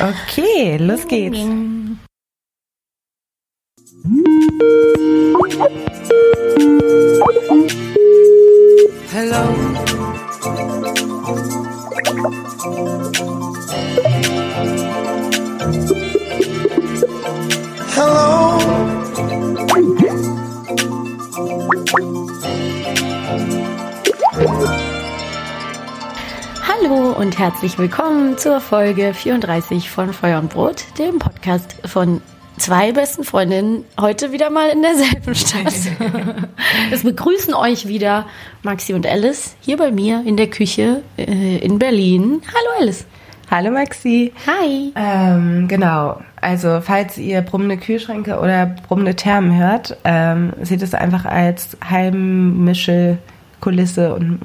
Okay, los geht's. Hello. Hello. Hallo und herzlich willkommen zur Folge 34 von Feuer und Brot, dem Podcast von zwei besten Freundinnen, heute wieder mal in derselben Stadt. Es begrüßen euch wieder Maxi und Alice hier bei mir in der Küche in Berlin. Hallo Alice. Hallo Maxi. Hi. Genau, also falls ihr brummende Kühlschränke oder brummende Thermen hört, seht es einfach als heimische Kulisse und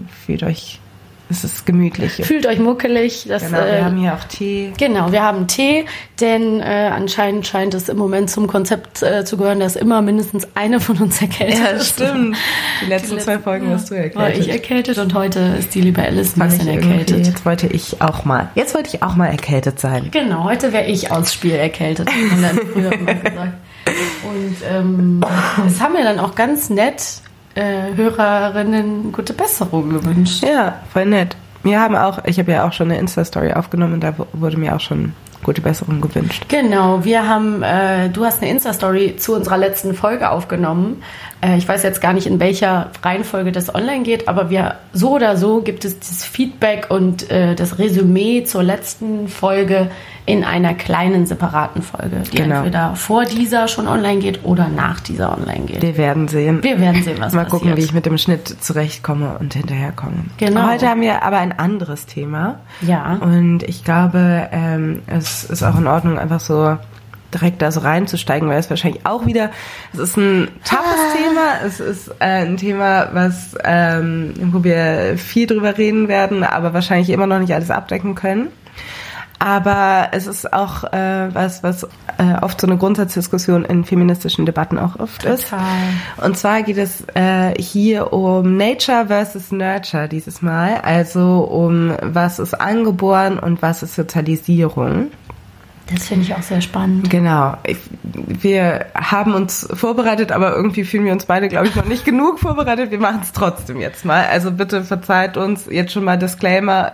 es ist gemütlich. Fühlt euch muckelig. Genau, wir haben hier auch Tee. Genau, wir haben Tee, denn anscheinend scheint es im Moment zum Konzept zu gehören, dass immer mindestens eine von uns erkältet ist. Ja, stimmt. Die letzten 2 Folgen warst du erkältet. War ich erkältet und heute ist die liebe Alice ein bisschen erkältet. Jetzt wollte ich auch mal erkältet sein. Genau, heute wäre ich aufs Spiel erkältet, hat man dann früher mal gesagt. Und es haben mir dann auch ganz nett Hörerinnen gute Besserung gewünscht. Ja, voll nett. Ich habe ja auch schon eine Insta-Story aufgenommen und da wurde mir auch schon gute Besserung gewünscht. Genau, du hast eine Insta-Story zu unserer letzten Folge aufgenommen. Ich weiß jetzt gar nicht, in welcher Reihenfolge das online geht, aber so oder so gibt es das Feedback und das Resümee zur letzten Folge in einer kleinen separaten Folge, die entweder vor dieser schon online geht oder nach dieser online geht. Wir werden sehen, was mal gucken, passiert. wie ich mit dem Schnitt zurechtkomme und hinterherkomme. Genau. Heute haben wir aber ein anderes Thema. Ja. Und ich glaube, es ist auch in Ordnung, einfach so direkt da so reinzusteigen, weil es wahrscheinlich auch wieder, es ist ein toughes Thema, es ist ein Thema, wo wir viel drüber reden werden, aber wahrscheinlich immer noch nicht alles abdecken können. Aber es ist auch was oft so eine Grundsatzdiskussion in feministischen Debatten auch oft ist. Und zwar geht es hier um Nature versus Nurture dieses Mal, also um was ist angeboren und was ist Sozialisierung. Das finde ich auch sehr spannend. Genau. Wir haben uns vorbereitet, aber irgendwie fühlen wir uns beide, glaube ich, noch nicht genug vorbereitet. Wir machen es trotzdem jetzt mal. Also bitte verzeiht uns jetzt schon mal Disclaimer.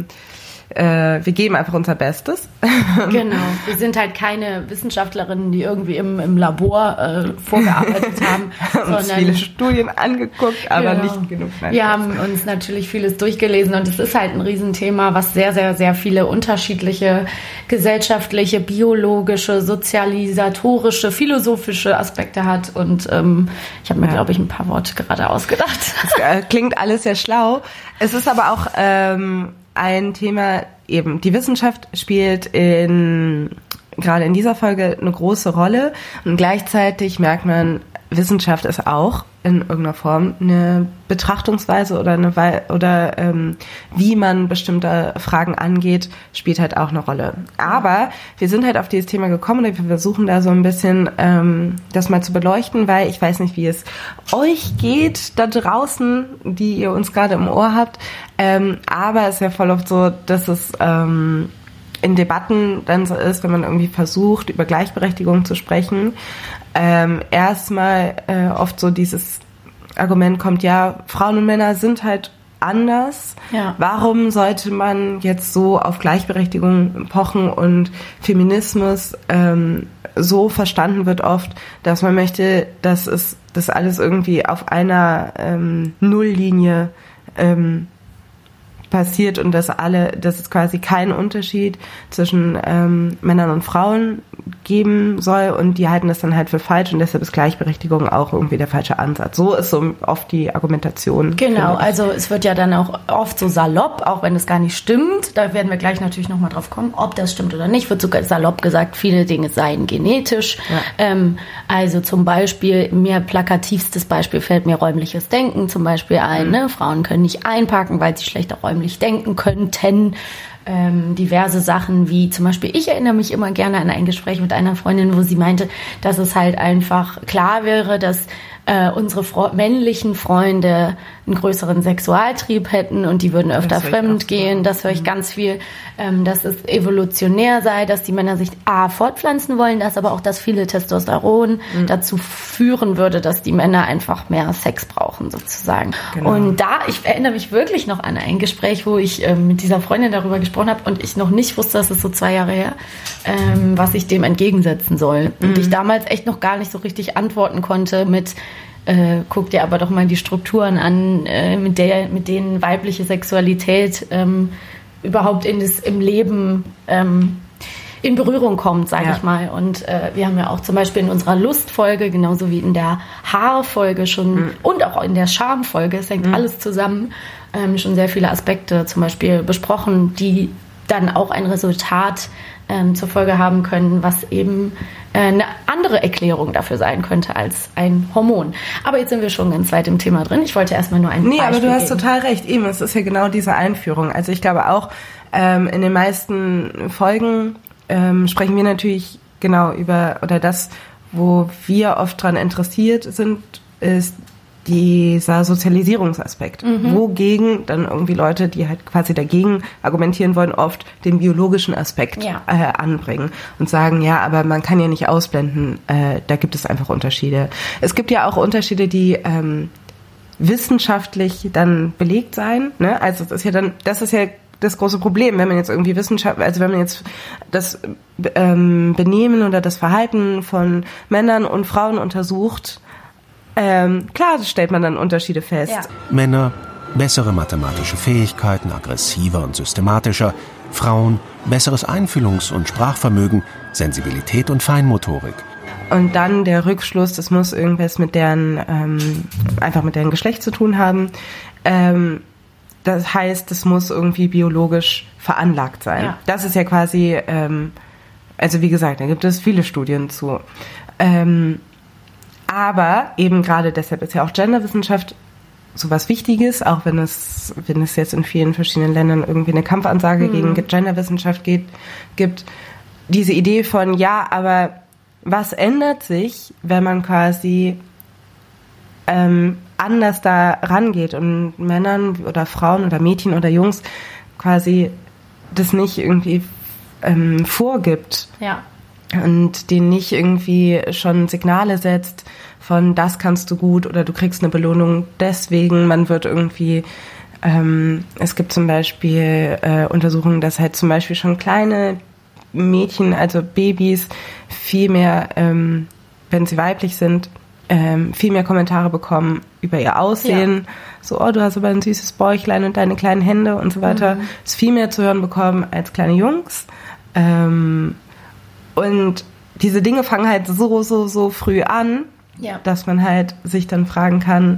Wir geben einfach unser Bestes. Genau. Wir sind halt keine Wissenschaftlerinnen, die irgendwie im Labor vorgearbeitet haben. Uns viele Studien angeguckt, aber nicht genug. Wir haben uns natürlich vieles durchgelesen und es ist halt ein Riesenthema, was sehr, sehr, sehr viele unterschiedliche gesellschaftliche, biologische, sozialisatorische, philosophische Aspekte hat. Und ich habe mir, glaube ich, ein paar Worte gerade ausgedacht. Das klingt alles sehr schlau. Es ist aber auch ein Thema, eben die Wissenschaft spielt gerade in dieser Folge eine große Rolle und gleichzeitig merkt man, Wissenschaft ist auch in irgendeiner Form eine Betrachtungsweise oder wie man bestimmte Fragen angeht, spielt halt auch eine Rolle. Aber wir sind halt auf dieses Thema gekommen und wir versuchen da so ein bisschen das mal zu beleuchten, weil ich weiß nicht, wie es euch geht da draußen, die ihr uns gerade im Ohr habt, aber es ist ja voll oft so, dass es in Debatten dann so ist, wenn man irgendwie versucht, über Gleichberechtigung zu sprechen, erstmal oft so dieses Argument kommt, ja, Frauen und Männer sind halt anders. Ja. Warum sollte man jetzt so auf Gleichberechtigung pochen und Feminismus so verstanden wird oft, dass man möchte, dass das alles irgendwie auf einer Nulllinie passiert und dass es quasi keinen Unterschied zwischen Männern und Frauen geben soll und die halten das dann halt für falsch und deshalb ist Gleichberechtigung auch irgendwie der falsche Ansatz. So ist so oft die Argumentation. Genau, also es wird ja dann auch oft so salopp, auch wenn es gar nicht stimmt, da werden wir gleich natürlich nochmal drauf kommen, ob das stimmt oder nicht, wird sogar salopp gesagt, viele Dinge seien genetisch. Ja. Also zum Beispiel, mir plakativstes Beispiel fällt mir räumliches Denken zum Beispiel ein. Ne? Frauen können nicht einparken, weil sie schlechter räumlich denken könnten. Diverse Sachen wie zum Beispiel, ich erinnere mich immer gerne an ein Gespräch mit einer Freundin, wo sie meinte, dass es halt einfach klar wäre, dass unsere männlichen Freunde einen größeren Sexualtrieb hätten und die würden öfter fremd gehen. Das höre ich ganz viel, dass es evolutionär sei, dass die Männer sich fortpflanzen wollen, dass aber auch das viele Testosteron dazu führen würde, dass die Männer einfach mehr Sex brauchen sozusagen. Genau. Und ich erinnere mich wirklich noch an ein Gespräch, wo ich mit dieser Freundin darüber gesprochen habe und ich noch nicht wusste, das ist so 2 Jahre her, was ich dem entgegensetzen soll. Und ich damals echt noch gar nicht so richtig antworten konnte mit guck dir aber doch mal die Strukturen an, mit denen weibliche Sexualität überhaupt im Leben in Berührung kommt, sage ich mal. Und wir haben ja auch zum Beispiel in unserer Lustfolge, genauso wie in der Haarfolge schon und auch in der Schamfolge, es hängt alles zusammen, schon sehr viele Aspekte zum Beispiel besprochen, die dann auch ein Resultat zur Folge haben können, was eben eine andere Erklärung dafür sein könnte als ein Hormon. Aber jetzt sind wir schon ganz weit im Thema drin. Ich wollte erstmal nur ein Beispiel aber du hast geben. total recht. Eben, es ist ja genau diese Einführung. Also ich glaube auch, in den meisten Folgen sprechen wir natürlich genau über, oder das, wo wir oft dran interessiert sind, ist dieser Sozialisierungsaspekt, wogegen dann irgendwie Leute, die halt quasi dagegen argumentieren wollen, oft den biologischen Aspekt anbringen und sagen, ja, aber man kann ja nicht ausblenden, da gibt es einfach Unterschiede. Es gibt ja auch Unterschiede, die wissenschaftlich dann belegt sein, ne? Also das ist ja das große Problem, wenn man jetzt irgendwie wenn man jetzt das Benehmen oder das Verhalten von Männern und Frauen untersucht, klar stellt man dann Unterschiede fest. Ja. Männer, bessere mathematische Fähigkeiten, aggressiver und systematischer. Frauen, besseres Einfühlungs- und Sprachvermögen, Sensibilität und Feinmotorik. Und dann der Rückschluss, das muss irgendwas mit deren Geschlecht zu tun haben. Das heißt, das muss irgendwie biologisch veranlagt sein. Ja. Das ist ja quasi, also wie gesagt, da gibt es viele Studien zu. Aber eben gerade deshalb ist ja auch Genderwissenschaft sowas Wichtiges, auch wenn es jetzt in vielen verschiedenen Ländern irgendwie eine Kampfansage gegen Genderwissenschaft gibt. Diese Idee von, ja, aber was ändert sich, wenn man quasi anders da rangeht und Männern oder Frauen oder Mädchen oder Jungs quasi das nicht irgendwie vorgibt. Ja. Und denen nicht irgendwie schon Signale setzt von, das kannst du gut oder du kriegst eine Belohnung deswegen. Man wird irgendwie, es gibt zum Beispiel Untersuchungen, dass halt zum Beispiel schon kleine Mädchen, also Babys, viel mehr, wenn sie weiblich sind, viel mehr Kommentare bekommen über ihr Aussehen. Ja. So, oh, du hast aber ein süßes Bäuchlein und deine kleinen Hände und so weiter. Ist viel mehr zu hören bekommen als kleine Jungs. Und diese Dinge fangen halt so früh an, dass man halt sich dann fragen kann,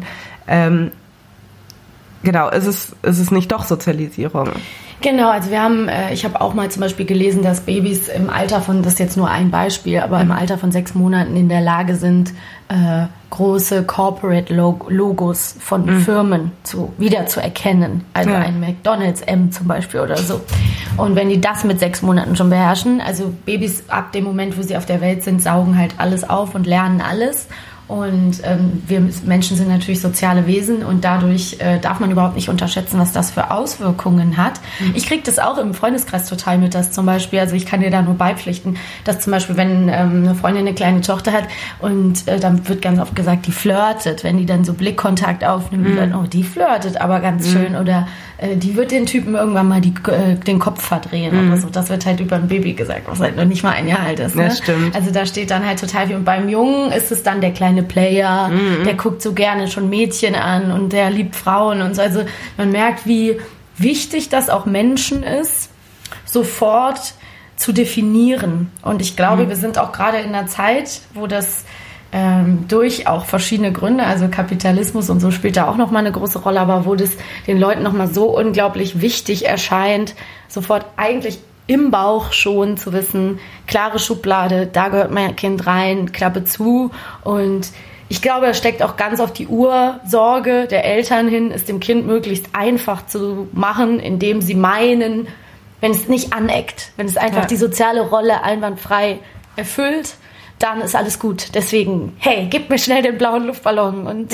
ist es nicht doch Sozialisierung? Genau, also ich habe auch mal zum Beispiel gelesen, dass Babys im Alter von, das ist jetzt nur ein Beispiel, aber im Alter von 6 Monaten in der Lage sind, große Corporate Logos von Firmen wieder zu erkennen. Also ein McDonald's M zum Beispiel oder so. Und wenn die das mit 6 Monaten schon beherrschen, also Babys ab dem Moment, wo sie auf der Welt sind, saugen halt alles auf und lernen alles. Und wir Menschen sind natürlich soziale Wesen und dadurch darf man überhaupt nicht unterschätzen, was das für Auswirkungen hat. Ich kriege das auch im Freundeskreis total mit, dass zum Beispiel, also ich kann dir da nur beipflichten, dass zum Beispiel, wenn eine Freundin eine kleine Tochter hat und dann wird ganz oft gesagt, die flirtet, wenn die dann so Blickkontakt aufnimmt, dann, oh, die flirtet aber ganz schön oder die wird den Typen irgendwann mal den Kopf verdrehen oder so. Das wird halt über ein Baby gesagt, was halt noch nicht mal 1 Jahr alt ist. Ne? Das stimmt. Also da steht dann halt total viel. Und beim Jungen ist es dann der kleine Player, der guckt so gerne schon Mädchen an und der liebt Frauen und so. Also man merkt, wie wichtig das auch Menschen ist, sofort zu definieren. Und ich glaube, wir sind auch gerade in einer Zeit, wo das durch auch verschiedene Gründe, also Kapitalismus und so spielt da auch nochmal eine große Rolle, aber wo das den Leuten nochmal so unglaublich wichtig erscheint, sofort eigentlich im Bauch schon zu wissen, klare Schublade, da gehört mein Kind rein, Klappe zu. Und ich glaube, da steckt auch ganz auf die Ursorge der Eltern hin, es dem Kind möglichst einfach zu machen, indem sie meinen, wenn es nicht aneckt, wenn es einfach die soziale Rolle einwandfrei erfüllt, dann ist alles gut. Deswegen, hey, gib mir schnell den blauen Luftballon und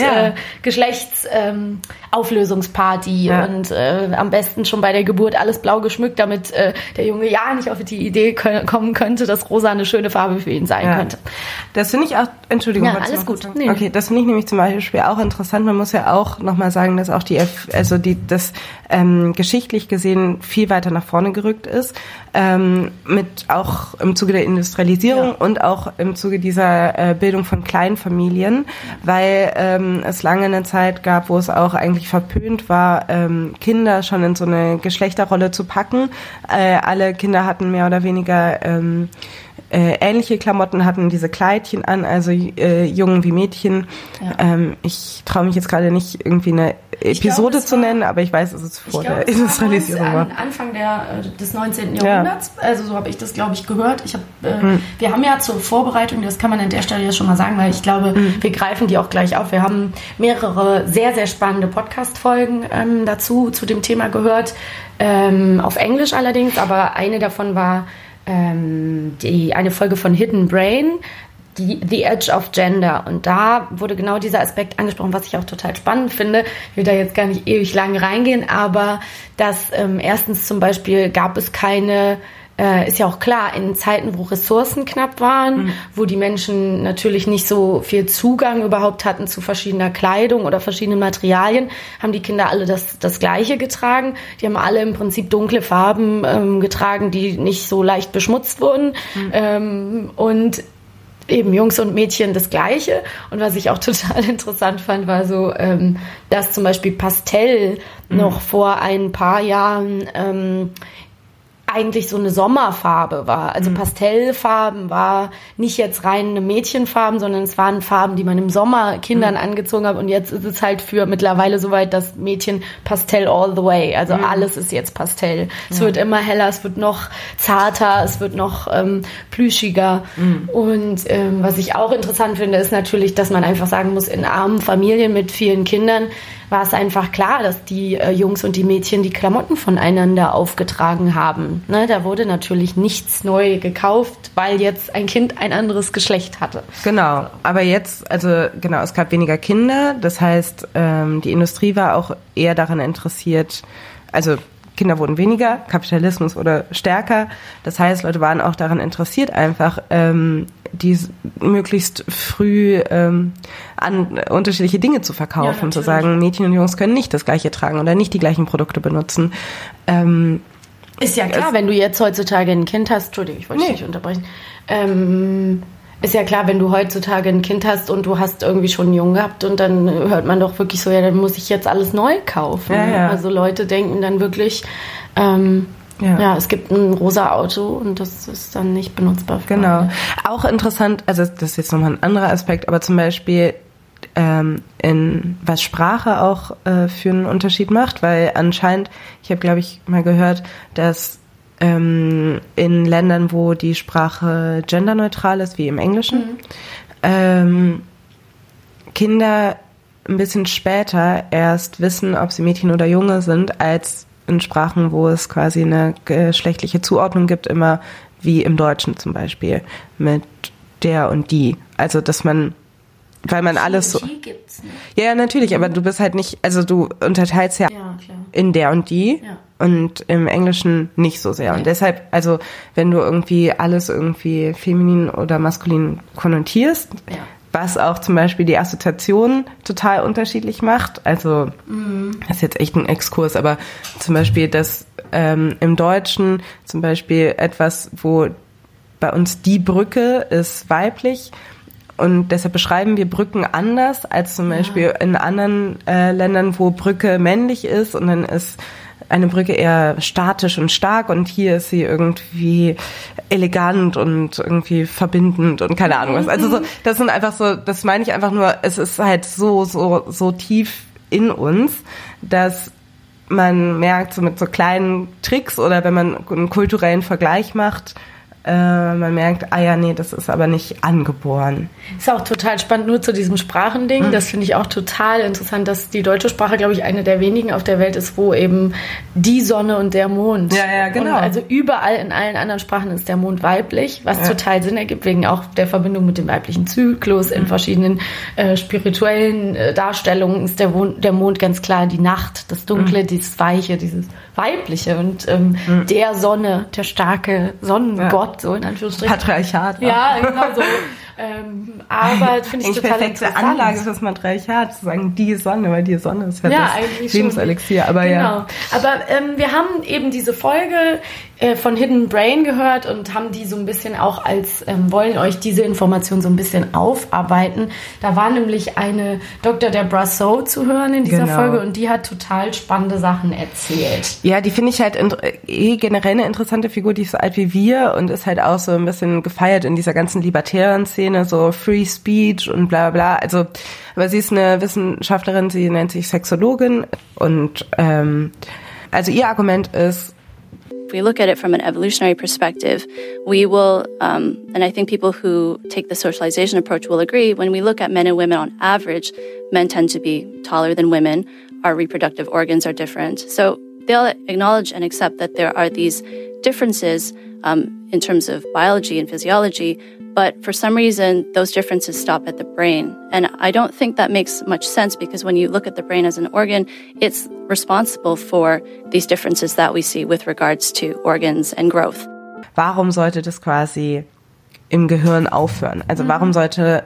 Geschlechtsauflösungsparty und am besten schon bei der Geburt alles blau geschmückt, damit der Junge ja nicht auf die Idee kommen könnte, dass rosa eine schöne Farbe für ihn sein könnte. Das finde ich auch, Entschuldigung. Ja, alles gut. Nee. Okay, das finde ich nämlich zum Beispiel auch interessant. Man muss ja auch nochmal sagen, dass auch das geschichtlich gesehen viel weiter nach vorne gerückt ist, mit auch im Zuge der Industrialisierung und auch im Zuge dieser Bildung von Kleinfamilien, weil es lange eine Zeit gab, wo es auch eigentlich verpönt war, Kinder schon in so eine Geschlechterrolle zu packen. Alle Kinder hatten mehr oder weniger ähnliche Klamotten, hatten diese Kleidchen an, also Jungen wie Mädchen. Ja. Ich traue mich jetzt gerade nicht irgendwie eine Episode zu nennen, aber ich weiß, dass es vor der Industrialisierung war. Anfang des 19. Jahrhunderts, also so habe ich das, glaube ich, gehört. Wir haben ja zur Vorbereitung, das kann man an der Stelle ja schon mal sagen, weil ich glaube, wir greifen die auch gleich auf. Wir haben mehrere sehr, sehr spannende Podcast-Folgen zu dem Thema gehört, auf Englisch allerdings, aber eine davon war eine Folge von Hidden Brain, The Edge of Gender. Und da wurde genau dieser Aspekt angesprochen, was ich auch total spannend finde. Ich will da jetzt gar nicht ewig lang reingehen, aber dass erstens zum Beispiel gab es keine, ist ja auch klar, in Zeiten, wo Ressourcen knapp waren, wo die Menschen natürlich nicht so viel Zugang überhaupt hatten zu verschiedener Kleidung oder verschiedenen Materialien, haben die Kinder alle das Gleiche getragen. Die haben alle im Prinzip dunkle Farben getragen, die nicht so leicht beschmutzt wurden. Und eben Jungs und Mädchen das Gleiche. Und was ich auch total interessant fand, war so, dass zum Beispiel Pastell noch vor ein paar Jahren eigentlich so eine Sommerfarbe war. Also Pastellfarben war nicht jetzt rein eine Mädchenfarben, sondern es waren Farben, die man im Sommer Kindern angezogen hat. Und jetzt ist es halt für mittlerweile soweit, dass Mädchen Pastell all the way. Also alles ist jetzt Pastell. Es wird immer heller, es wird noch zarter, es wird noch plüschiger. Und was ich auch interessant finde, ist natürlich, dass man einfach sagen muss, in armen Familien mit vielen Kindern war es einfach klar, dass die Jungs und die Mädchen die Klamotten voneinander aufgetragen haben. Ne, da wurde natürlich nichts neu gekauft, weil jetzt ein Kind ein anderes Geschlecht hatte. Genau, aber jetzt, es gab weniger Kinder, das heißt, die Industrie war auch eher daran interessiert, also Kinder wurden weniger, Kapitalismus wurde stärker, das heißt, Leute waren auch daran interessiert, einfach die möglichst früh an unterschiedliche Dinge zu verkaufen, zu sagen, Mädchen und Jungs können nicht das Gleiche tragen oder nicht die gleichen Produkte benutzen. Ist ja klar, wenn du jetzt heutzutage ein Kind hast, Entschuldigung, ich wollte dich nicht unterbrechen, ist ja klar, wenn du heutzutage ein Kind hast und du hast irgendwie schon einen Jungen gehabt und dann hört man doch wirklich so, ja, dann muss ich jetzt alles neu kaufen. Ja. Also Leute denken dann wirklich, es gibt ein rosa Auto und das ist dann nicht benutzbar. Genau. Auch interessant, also das ist jetzt nochmal ein anderer Aspekt, aber zum Beispiel was Sprache auch für einen Unterschied macht, weil anscheinend, ich habe, glaube ich, mal gehört, dass in Ländern, wo die Sprache genderneutral ist, wie im Englischen, Kinder ein bisschen später erst wissen, ob sie Mädchen oder Junge sind, als in Sprachen, wo es quasi eine geschlechtliche Zuordnung gibt, immer wie im Deutschen zum Beispiel, mit der und die. Also, dass man, weil man alles so... Die gibt's nicht. Ja, natürlich, aber du bist halt nicht, also du unterteilst ja in der und die und im Englischen nicht so sehr. Und deshalb, also wenn du irgendwie alles irgendwie feminin oder maskulin konnotierst, was auch zum Beispiel die Assoziation total unterschiedlich macht, also das ist jetzt echt ein Exkurs, aber zum Beispiel das im Deutschen zum Beispiel etwas, wo bei uns die Brücke ist weiblich, und deshalb beschreiben wir Brücken anders als zum Beispiel in anderen Ländern, wo Brücke männlich ist und dann ist eine Brücke eher statisch und stark und hier ist sie irgendwie elegant und irgendwie verbindend und keine Ahnung was. Also so, das sind einfach so, das meine ich einfach nur, es ist halt so tief in uns, dass man merkt, so mit so kleinen Tricks oder wenn man einen kulturellen Vergleich macht, man merkt, nee, das ist aber nicht angeboren. Ist auch total spannend, nur zu diesem Sprachending. Das finde ich auch total interessant, dass die deutsche Sprache, glaube ich, eine der wenigen auf der Welt ist, wo eben die Sonne und der Mond. Ja, genau. Und also überall in allen anderen Sprachen ist der Mond weiblich, was total Sinn ergibt, wegen auch der Verbindung mit dem weiblichen Zyklus. In verschiedenen spirituellen Darstellungen ist der Mond ganz klar die Nacht, das Dunkle, dieses Weiche, dieses Weibliche. Und der Sonne, der starke Sonnengott, so in Anführungsstrichen. Patriarchat. Ja, genau so. Aber finde ich total perfekte interessant. Anlage für das Matriarchat, zu sagen, die Sonne, weil die Sonne ist ja das Lebenselixier. Aber genau. Aber wir haben eben diese Folge von Hidden Brain gehört und haben die so ein bisschen auch wollen euch diese Information so ein bisschen aufarbeiten. Da war nämlich eine Dr. Deborah Soh zu hören in dieser Folge und die hat total spannende Sachen erzählt. Ja, die finde ich halt generell eine interessante Figur, die ist so alt wie wir und ist halt auch so ein bisschen gefeiert in dieser ganzen libertären Szene, so Free Speech und bla bla. Also, aber sie ist eine Wissenschaftlerin, sie nennt sich Sexologin und also ihr Argument ist, we look at it from an evolutionary perspective, we will, and I think people who take the socialization approach will agree, when we look at men and women on average, men tend to be taller than women, our reproductive organs are different. So they'll acknowledge and accept that there are these differences in terms of biology and physiology, but for some reason, those differences stop at the brain. And I don't think that makes much sense because when you look at the brain as an organ, it's responsible for these differences that we see with regards to organs and growth. Warum sollte das quasi im Gehirn aufhören? Also warum sollte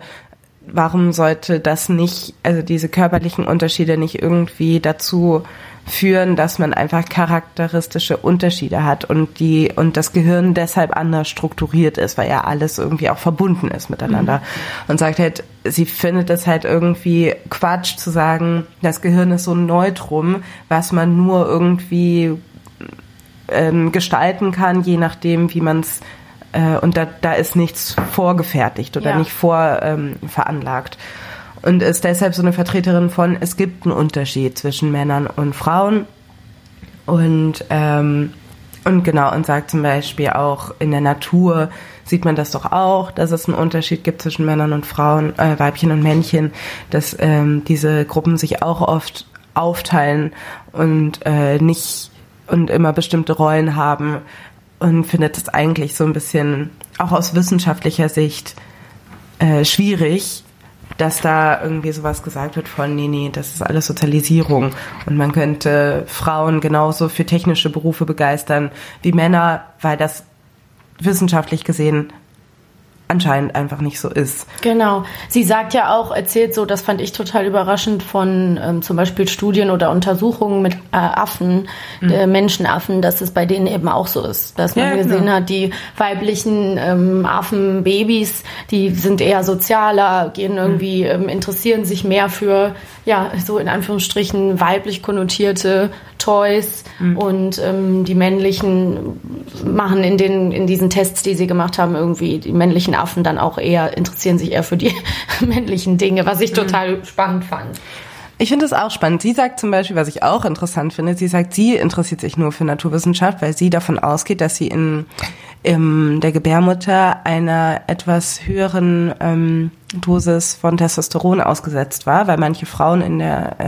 das nicht, also diese körperlichen Unterschiede nicht irgendwie dazu führen, dass man einfach charakteristische Unterschiede hat und das Gehirn deshalb anders strukturiert ist, weil ja alles irgendwie auch verbunden ist miteinander. Und sagt halt, sie findet es halt irgendwie Quatsch zu sagen, das Gehirn ist so ein Neutrum, was man nur irgendwie gestalten kann, je nachdem, wie man es und da ist nichts vorgefertigt oder nicht veranlagt. Und ist deshalb so eine Vertreterin von, es gibt einen Unterschied zwischen Männern und Frauen. Und genau, und sagt zum Beispiel auch, in der Natur sieht man das doch auch, dass es einen Unterschied gibt zwischen Männern und Frauen, Weibchen und Männchen, dass diese Gruppen sich auch oft aufteilen und nicht und immer bestimmte Rollen haben. Und findet es eigentlich so ein bisschen, auch aus wissenschaftlicher Sicht, schwierig, dass da irgendwie sowas gesagt wird von, nee, das ist alles Sozialisierung. Und man könnte Frauen genauso für technische Berufe begeistern wie Männer, weil das wissenschaftlich gesehen anscheinend einfach nicht so ist. Genau. Sie sagt ja auch, erzählt so, das fand ich total überraschend, von zum Beispiel Studien oder Untersuchungen mit Affen, Menschenaffen, dass es bei denen eben auch so ist. Dass man gesehen hat, die weiblichen Affenbabys, die sind eher sozialer, gehen irgendwie, interessieren sich mehr für, so in Anführungsstrichen weiblich konnotierte Toys und die männlichen machen in diesen Tests, die sie gemacht haben, irgendwie die männlichen Affen dann auch interessieren sich eher für die männlichen Dinge, was ich total spannend fand. Ich finde es auch spannend. Sie sagt zum Beispiel, was ich auch interessant finde, sie sagt, sie interessiert sich nur für Naturwissenschaft, weil sie davon ausgeht, dass sie in der Gebärmutter einer etwas höheren Dosis von Testosteron ausgesetzt war, weil manche Frauen in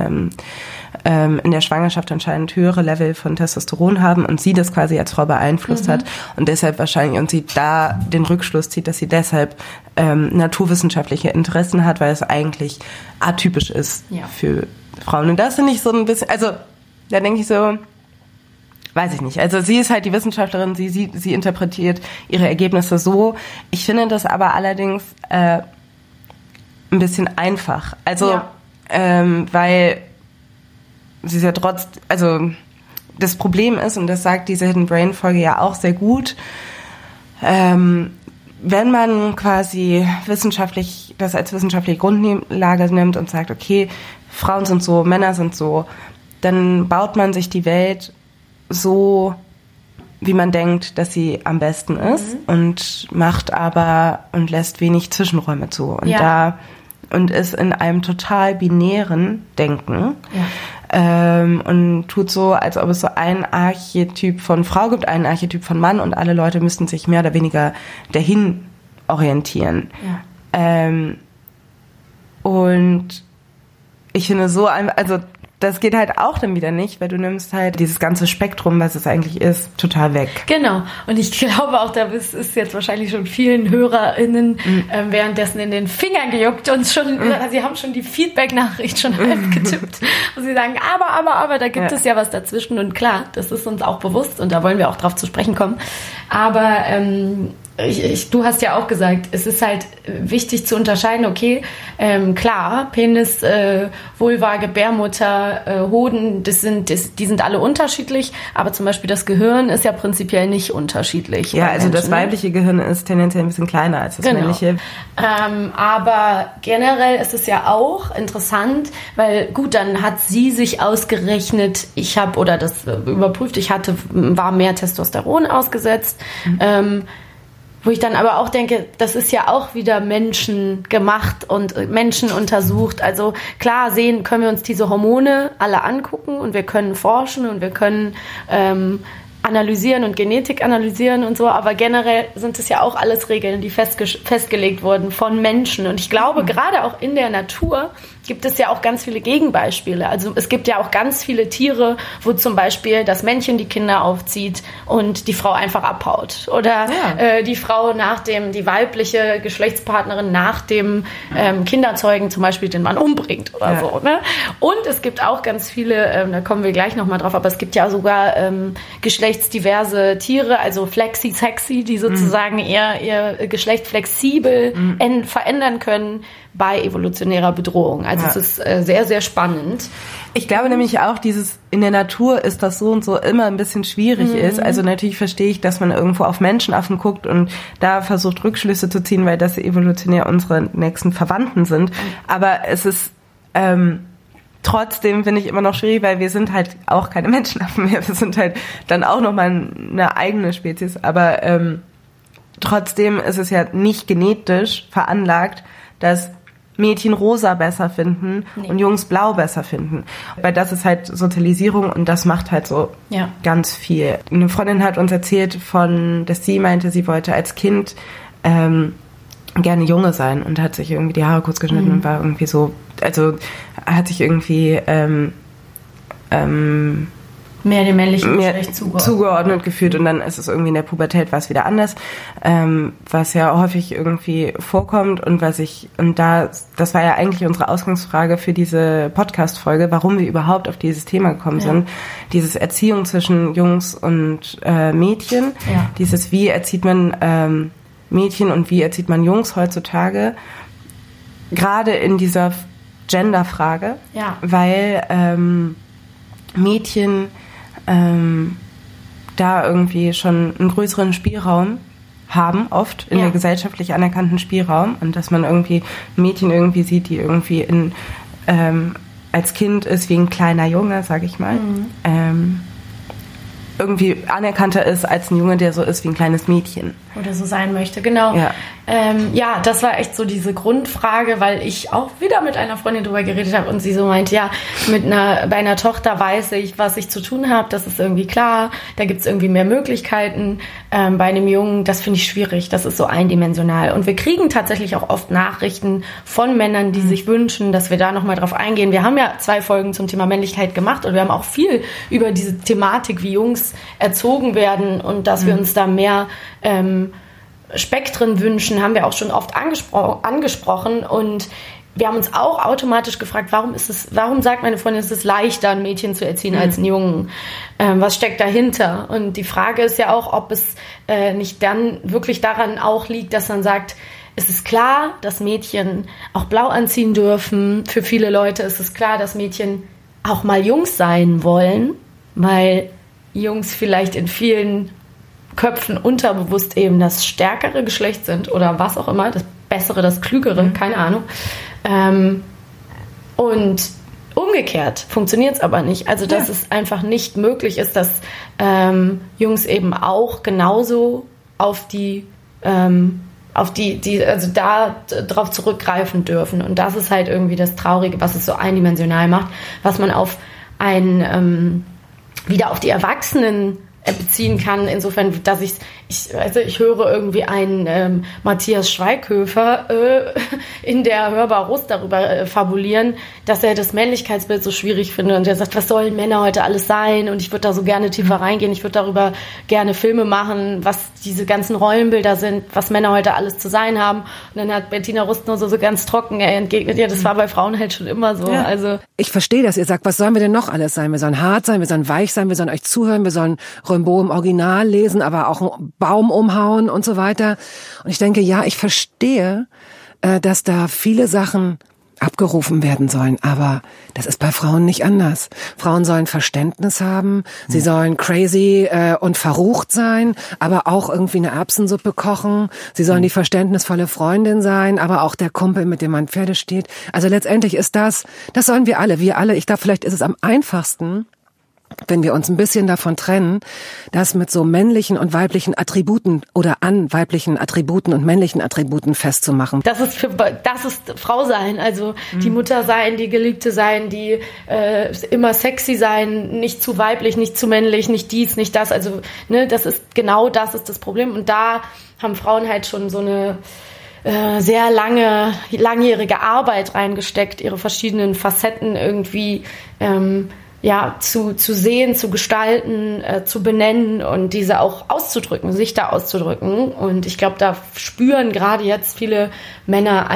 der Schwangerschaft anscheinend höhere Level von Testosteron haben und sie das quasi als Frau beeinflusst hat und deshalb wahrscheinlich, und sie da den Rückschluss zieht, dass sie deshalb naturwissenschaftliche Interessen hat, weil es eigentlich atypisch ist für Frauen. Und das finde ich so ein bisschen, also da denke ich so, weiß ich nicht. Also sie ist halt die Wissenschaftlerin, sie interpretiert ihre Ergebnisse so. Ich finde das aber allerdings ein bisschen einfach. Also, weil sie ist ja also das Problem ist, und das sagt diese Hidden Brain Folge ja auch sehr gut, wenn man quasi das als wissenschaftliche Grundlage nimmt und sagt, okay, Frauen sind so, Männer sind so, dann baut man sich die Welt so, wie man denkt, dass sie am besten ist und lässt wenig Zwischenräume zu. Und und ist in einem total binären Denken. und tut so, als ob es so ein Archetyp von Frau gibt, einen Archetyp von Mann und alle Leute müssten sich mehr oder weniger dahin orientieren. Ja. Und ich finde so, also das geht halt auch dann wieder nicht, weil du nimmst halt dieses ganze Spektrum, was es eigentlich ist, total weg. Genau. Und ich glaube auch, da ist jetzt wahrscheinlich schon vielen HörerInnen währenddessen in den Fingern gejuckt und schon, sie haben schon die Feedback-Nachricht schon halb getippt. Und sie sagen, aber, da gibt es ja was dazwischen. Und klar, das ist uns auch bewusst und da wollen wir auch drauf zu sprechen kommen. Aber du hast ja auch gesagt, es ist halt wichtig zu unterscheiden, okay, klar, Penis, Vulva, Gebärmutter, Hoden, die sind alle unterschiedlich, aber zum Beispiel das Gehirn ist ja prinzipiell nicht unterschiedlich. Ja, also das weibliche Gehirn ist tendenziell ein bisschen kleiner als das männliche. Aber generell ist es ja auch interessant, weil gut, dann hat sie sich ausgerechnet, war mehr Testosteron ausgesetzt, wo ich dann aber auch denke, das ist ja auch wieder Menschen gemacht und Menschen untersucht. Also klar können wir uns diese Hormone alle angucken und wir können forschen und wir können analysieren und Genetik analysieren und so, aber generell sind es ja auch alles Regeln, die festgelegt wurden von Menschen. Und ich glaube, gerade auch in der Natur gibt es ja auch ganz viele Gegenbeispiele. Also es gibt ja auch ganz viele Tiere, wo zum Beispiel das Männchen die Kinder aufzieht und die Frau einfach abhaut. Oder die Frau die weibliche Geschlechtspartnerin nach dem Kinderzeugen zum Beispiel den Mann umbringt oder so. Ne? Und es gibt auch ganz viele, da kommen wir gleich nochmal drauf, aber es gibt ja sogar geschlechtsdiverse Tiere, also flexi-sexy, die sozusagen ihr Geschlecht flexibel verändern können bei evolutionärer Bedrohung. Also es ist sehr, sehr spannend. Ich glaube nämlich auch, in der Natur ist das so und so immer ein bisschen schwierig ist. Also natürlich verstehe ich, dass man irgendwo auf Menschenaffen guckt und da versucht Rückschlüsse zu ziehen, weil das evolutionär unsere nächsten Verwandten sind. Aber es ist trotzdem, finde ich, immer noch schwierig, weil wir sind halt auch keine Menschenaffen mehr. Wir sind halt dann auch nochmal eine eigene Spezies. Aber trotzdem ist es ja nicht genetisch veranlagt, dass Mädchen rosa besser finden und Jungs blau besser finden. Weil das ist halt Sozialisierung und das macht halt so ganz viel. Eine Freundin hat uns erzählt dass sie meinte, sie wollte als Kind gerne Junge sein und hat sich irgendwie die Haare kurz geschnitten und war irgendwie so, also hat sich irgendwie mehr dem männlichen Geschlecht zugeordnet gefühlt und dann ist es irgendwie in der Pubertät was wieder anders, was ja häufig irgendwie vorkommt und das war ja eigentlich unsere Ausgangsfrage für diese Podcast-Folge, warum wir überhaupt auf dieses Thema gekommen sind. Dieses Erziehung zwischen Jungs und Mädchen, dieses wie erzieht man Mädchen und wie erzieht man Jungs heutzutage, gerade in dieser Gender-Frage, weil Mädchen da irgendwie schon einen größeren Spielraum haben, oft in der gesellschaftlich anerkannten Spielraum und dass man irgendwie Mädchen irgendwie sieht, die irgendwie als Kind ist wie ein kleiner Junge, sag ich mal, irgendwie anerkannter ist als ein Junge, der so ist wie ein kleines Mädchen. Oder so sein möchte, genau. Ja, das war echt so diese Grundfrage, weil ich auch wieder mit einer Freundin drüber geredet habe und sie so meint, bei einer Tochter weiß ich, was ich zu tun habe, das ist irgendwie klar, da gibt es irgendwie mehr Möglichkeiten. Bei einem Jungen, das finde ich schwierig, das ist so eindimensional. Und wir kriegen tatsächlich auch oft Nachrichten von Männern, die sich wünschen, dass wir da nochmal drauf eingehen. Wir haben ja 2 Folgen zum Thema Männlichkeit gemacht und wir haben auch viel über diese Thematik, wie Jungs erzogen werden und dass wir uns da mehr Spektren wünschen, haben wir auch schon oft angesprochen und wir haben uns auch automatisch gefragt, warum sagt meine Freundin, es ist leichter, ein Mädchen zu erziehen als einen Jungen? Was steckt dahinter? Und die Frage ist ja auch, ob es nicht dann wirklich daran auch liegt, dass man sagt, es ist klar, dass Mädchen auch blau anziehen dürfen. Für viele Leute ist es klar, dass Mädchen auch mal Jungs sein wollen, weil Jungs vielleicht in vielen Köpfen unterbewusst eben das stärkere Geschlecht sind oder was auch immer, das bessere, das klügere, keine Ahnung. Und umgekehrt funktioniert es aber nicht. Also dass es einfach nicht möglich ist, dass Jungs eben auch genauso also da drauf zurückgreifen dürfen. Und das ist halt irgendwie das Traurige, was es so eindimensional macht, was man auf wieder auf die Erwachsenen beziehen kann, insofern, dass ich höre irgendwie einen Matthias Schweighöfer in der Hörbar Rust darüber fabulieren, dass er das Männlichkeitsbild so schwierig findet und er sagt, was sollen Männer heute alles sein, und ich würde da so gerne tiefer reingehen, ich würde darüber gerne Filme machen, was diese ganzen Rollenbilder sind, was Männer heute alles zu sein haben, und dann hat Bettina Rust nur so ganz trocken entgegnet, ja, das war bei Frauen halt schon immer so. Ja. Also ich verstehe, dass ihr sagt, was sollen wir denn noch alles sein? Wir sollen hart sein, wir sollen weich sein, wir sollen euch zuhören, wir sollen Rimbaud im Original lesen, aber auch einen Baum umhauen und so weiter. Und ich denke, ja, ich verstehe, dass da viele Sachen abgerufen werden sollen, aber das ist bei Frauen nicht anders. Frauen sollen Verständnis haben, sie sollen crazy und verrucht sein, aber auch irgendwie eine Erbsensuppe kochen, sie sollen die verständnisvolle Freundin sein, aber auch der Kumpel, mit dem man Pferde steht. Also letztendlich ist das sollen wir alle, ich glaube, vielleicht ist es am einfachsten, wenn wir uns ein bisschen davon trennen, das mit so männlichen und weiblichen Attributen oder an weiblichen Attributen und männlichen Attributen festzumachen. Das ist Frau sein, also die Mutter sein, die Geliebte sein, die immer sexy sein, nicht zu weiblich, nicht zu männlich, nicht dies, nicht das. Also das ist das Problem. Und da haben Frauen halt schon so eine sehr langjährige Arbeit reingesteckt, ihre verschiedenen Facetten irgendwie zu sehen, zu gestalten, zu benennen und diese auch auszudrücken, sich da auszudrücken. Und ich glaube, da spüren gerade jetzt viele Männer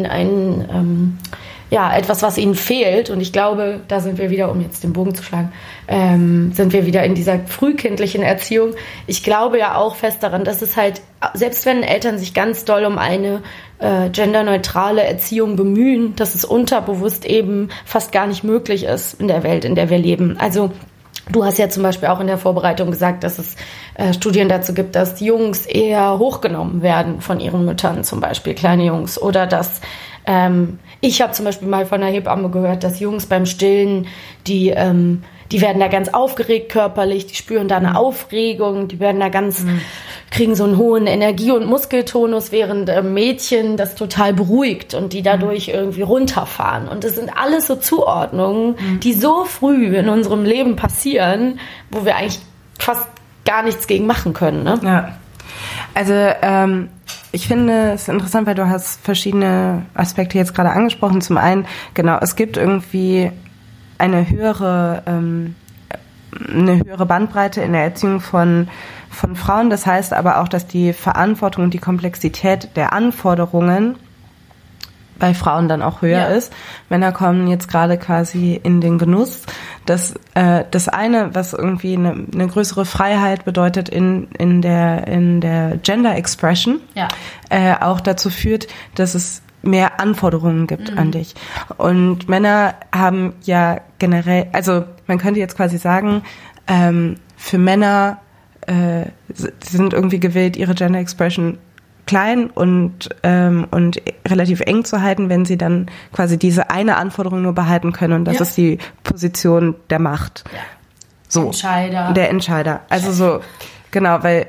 etwas, was ihnen fehlt. Und ich glaube, da sind wir wieder, um jetzt den Bogen zu schlagen, sind wir wieder in dieser frühkindlichen Erziehung. Ich glaube ja auch fest daran, dass es halt, selbst wenn Eltern sich ganz doll um eine genderneutrale Erziehung bemühen, dass es unterbewusst eben fast gar nicht möglich ist in der Welt, in der wir leben. Also du hast ja zum Beispiel auch in der Vorbereitung gesagt, dass es Studien dazu gibt, dass die Jungs eher hochgenommen werden von ihren Müttern, zum Beispiel kleine Jungs. Oder dass ich habe zum Beispiel mal von einer Hebamme gehört, dass Jungs beim Stillen, die werden da ganz aufgeregt körperlich, die spüren da eine Aufregung, die werden da kriegen so einen hohen Energie- und Muskeltonus, während Mädchen das total beruhigt und die dadurch irgendwie runterfahren. Und das sind alles so Zuordnungen, die so früh in unserem Leben passieren, wo wir eigentlich fast gar nichts gegen machen können. Ne? Ja. Also ich finde es interessant, weil du hast verschiedene Aspekte jetzt gerade angesprochen. Zum einen, genau, es gibt irgendwie eine höhere Bandbreite in der Erziehung von Frauen. Das heißt aber auch, dass die Verantwortung und die Komplexität der Anforderungen bei Frauen dann auch höher ist. Männer kommen jetzt gerade quasi in den Genuss. Das eine, was irgendwie eine größere Freiheit bedeutet in der Gender Expression, auch dazu führt, dass es mehr Anforderungen gibt an dich. Und Männer haben ja generell, also man könnte jetzt quasi sagen, für Männer sind irgendwie gewillt, ihre Gender Expression klein und relativ eng zu halten, wenn sie dann quasi diese eine Anforderung nur behalten können, und das ist die Position der Macht. Ja. So, der Entscheider. Also so, genau, weil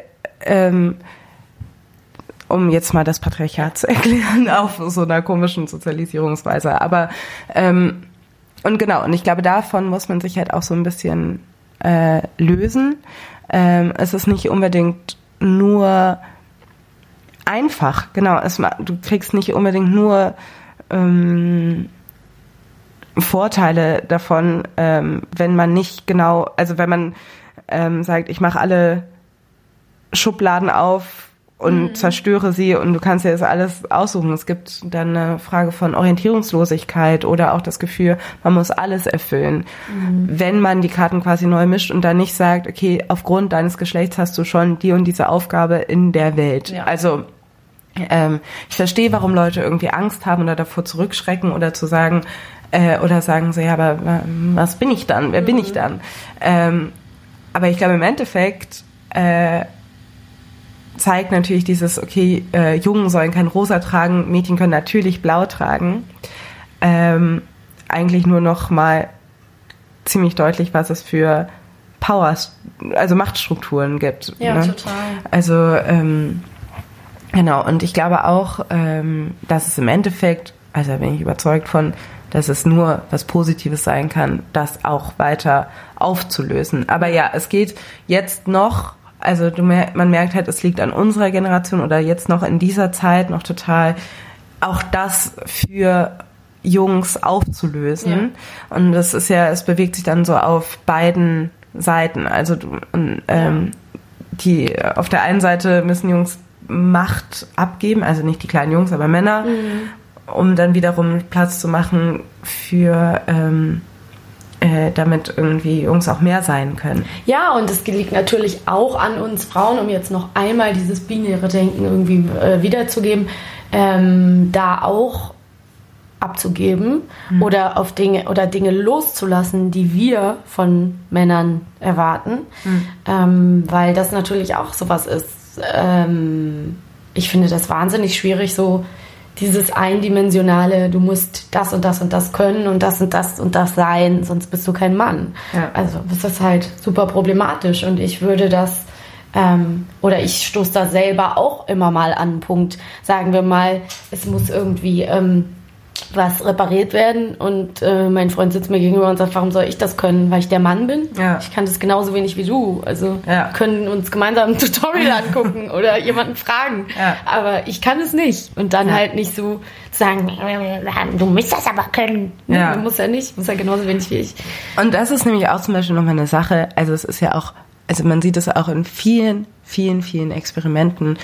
um jetzt mal das Patriarchat zu erklären, auf so einer komischen Sozialisierungsweise. Aber und ich glaube, davon muss man sich halt auch so ein bisschen lösen. Es ist nicht unbedingt nur einfach, genau. Du kriegst nicht unbedingt nur Vorteile davon, wenn man nicht genau, also wenn man sagt, ich mache alle Schubladen auf und zerstöre sie und du kannst dir das alles aussuchen. Es gibt dann eine Frage von Orientierungslosigkeit oder auch das Gefühl, man muss alles erfüllen. Wenn man die Karten quasi neu mischt und dann nicht sagt, okay, aufgrund deines Geschlechts hast du schon die und diese Aufgabe in der Welt. Ja. Also ich verstehe, warum Leute irgendwie Angst haben oder davor zurückschrecken oder zu sagen, oder sagen so, ja, aber was bin ich dann? Wer bin ich dann? Aber ich glaube, im Endeffekt zeigt natürlich dieses, okay, Jungen sollen kein Rosa tragen, Mädchen können natürlich blau tragen, eigentlich nur noch mal ziemlich deutlich, was es für also Machtstrukturen gibt. Ja, ne? Total. Also, genau, und ich glaube auch, dass es im Endeffekt, also da bin ich überzeugt von, dass es nur was Positives sein kann, das auch weiter aufzulösen. Aber ja, es geht jetzt noch, also man merkt halt, es liegt an unserer Generation oder jetzt noch in dieser Zeit noch total, auch das für Jungs aufzulösen. Ja. Und das ist ja, es bewegt sich dann so auf beiden Seiten. Also die auf der einen Seite müssen Jungs Macht abgeben, also nicht die kleinen Jungs, aber Männer, um dann wiederum Platz zu machen für damit irgendwie Jungs auch mehr sein können. Ja, und es liegt natürlich auch an uns Frauen, um jetzt noch einmal dieses binäre Denken irgendwie wiederzugeben, da auch abzugeben oder auf Dinge loszulassen, die wir von Männern erwarten, weil das natürlich auch sowas ist. Ich finde das wahnsinnig schwierig, so dieses eindimensionale, du musst das und das und das können und das und das und das sein, sonst bist du kein Mann. Ja. Also das ist halt super problematisch und ich würde das oder ich stoße da selber auch immer mal an einen Punkt, sagen wir mal, es muss irgendwie was repariert werden und mein Freund sitzt mir gegenüber und sagt, warum soll ich das können, weil ich der Mann bin? Ja. Ich kann das genauso wenig wie du. Also wir können uns gemeinsam ein Tutorial angucken oder jemanden fragen. Ja. Aber ich kann es nicht. Und dann halt nicht so sagen, du musst das aber können. Ja. Du musst ja nicht, du musst ja genauso wenig wie ich. Und das ist nämlich auch zum Beispiel nochmal eine Sache, also es ist ja auch, also man sieht es auch in vielen, vielen, vielen Experimenten,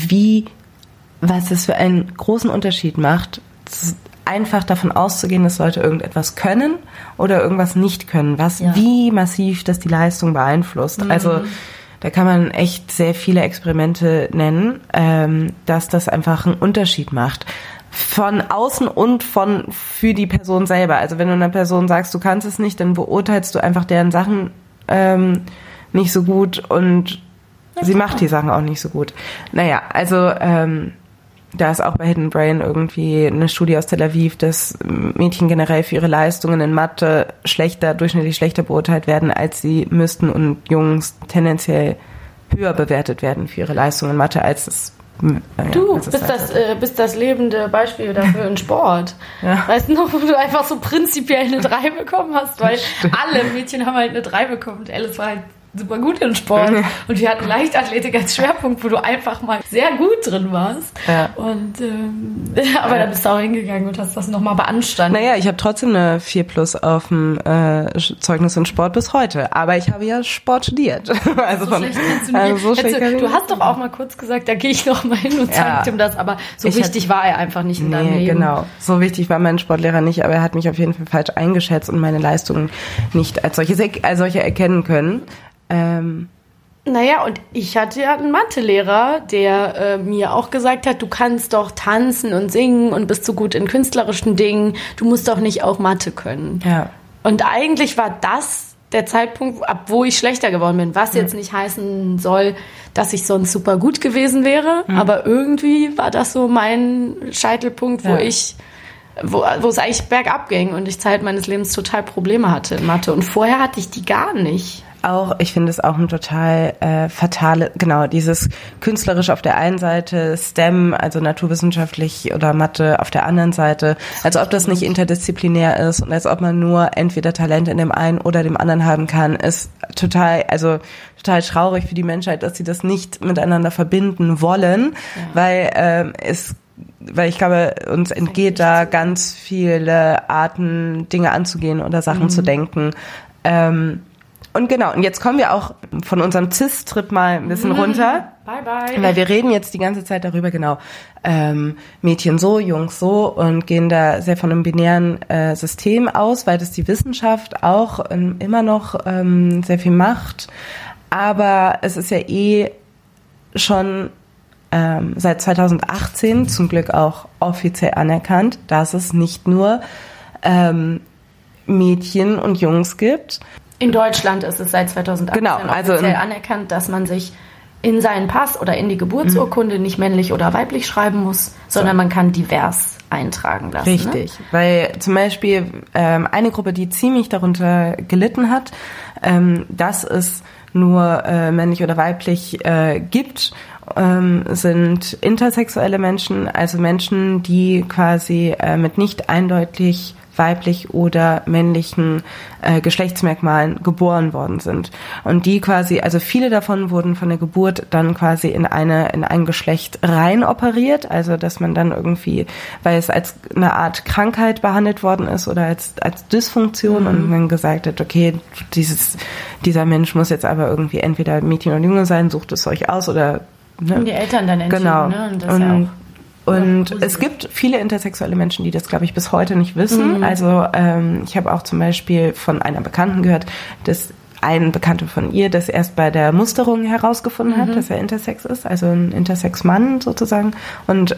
was es für einen großen Unterschied macht, einfach davon auszugehen, dass Leute irgendetwas können oder irgendwas nicht können, wie massiv das die Leistung beeinflusst. Also da kann man echt sehr viele Experimente nennen, dass das einfach einen Unterschied macht. Von außen und für die Person selber. Also wenn du einer Person sagst, du kannst es nicht, dann beurteilst du einfach deren Sachen nicht so gut und sie macht die Sachen auch nicht so gut. Naja, also da ist auch bei Hidden Brain irgendwie eine Studie aus Tel Aviv, dass Mädchen generell für ihre Leistungen in Mathe durchschnittlich schlechter beurteilt werden, als sie müssten und Jungs tendenziell höher bewertet werden für ihre Leistungen in Mathe, als es du bist das lebende Beispiel dafür in Sport. Ja. Weißt du noch, wo du einfach so prinzipiell eine 3 bekommen hast, weil alle Mädchen haben halt eine 3 bekommen und Alice war halt super gut in Sport und wir hatten Leichtathletik als Schwerpunkt, wo du einfach mal sehr gut drin warst. Ja. Und aber da bist du auch hingegangen und hast das nochmal beanstandet. Naja, ich habe trotzdem eine 4+ auf dem Zeugnis in Sport bis heute. Aber ich habe ja Sport studiert. Also so schlecht kannst du nicht. Du hast doch auch mal kurz gesagt, da gehe ich noch mal hin und zeig ihm das. Aber so wichtig war er einfach nicht in deinem Leben. Genau. So wichtig war mein Sportlehrer nicht, aber er hat mich auf jeden Fall falsch eingeschätzt und meine Leistungen nicht als solche erkennen können. Naja, und ich hatte ja einen Mathelehrer, der mir auch gesagt hat, du kannst doch tanzen und singen und bist so gut in künstlerischen Dingen, du musst doch nicht auch Mathe können. Ja. Und eigentlich war das der Zeitpunkt, ab wo ich schlechter geworden bin, was jetzt nicht heißen soll, dass ich sonst super gut gewesen wäre, aber irgendwie war das so mein Scheitelpunkt, wo es eigentlich bergab ging und ich Zeit meines Lebens total Probleme hatte in Mathe. Und vorher hatte ich die gar nicht. Ich finde es auch ein total fatale, genau, dieses künstlerisch auf der einen Seite, STEM, also naturwissenschaftlich oder Mathe auf der anderen Seite, als ob das nicht interdisziplinär ist und als ob man nur entweder Talent in dem einen oder dem anderen haben kann, ist total traurig für die Menschheit, dass sie das nicht miteinander verbinden wollen, weil ich glaube, uns entgeht da ganz viele Arten, Dinge anzugehen oder Sachen zu denken. Und genau, und jetzt kommen wir auch von unserem Cis-Trip mal ein bisschen runter. Bye, bye. Weil wir reden jetzt die ganze Zeit darüber, genau, Mädchen so, Jungs so und gehen da sehr von einem binären System aus, weil das die Wissenschaft auch immer noch sehr viel macht. Aber es ist ja schon seit 2018 zum Glück auch offiziell anerkannt, dass es nicht nur Mädchen und Jungs gibt. In Deutschland ist es seit 2018 offiziell anerkannt, dass man sich in seinen Pass oder in die Geburtsurkunde nicht männlich oder weiblich schreiben muss, sondern man kann divers eintragen lassen. Richtig, ne? Weil zum Beispiel eine Gruppe, die ziemlich darunter gelitten hat, dass es nur männlich oder weiblich gibt, sind intersexuelle Menschen, also Menschen, die quasi mit nicht eindeutig weiblich oder männlichen Geschlechtsmerkmalen geboren worden sind. Und die quasi, also viele davon wurden von der Geburt dann quasi in ein Geschlecht rein operiert, also dass man dann irgendwie, weil es als eine Art Krankheit behandelt worden ist oder als Dysfunktion und man gesagt hat, okay, dieser Mensch muss jetzt aber irgendwie entweder Mädchen oder Junge sein, sucht es euch aus oder ne? Die Eltern dann entschieden, genau. Ne? Und das ja auch und es gibt viele intersexuelle Menschen, die das, glaube ich, bis heute nicht wissen. Also ich habe auch zum Beispiel von einer Bekannten gehört, dass ein Bekannter von ihr das erst bei der Musterung herausgefunden hat, dass er intersex ist, also ein Intersex-Mann sozusagen. Und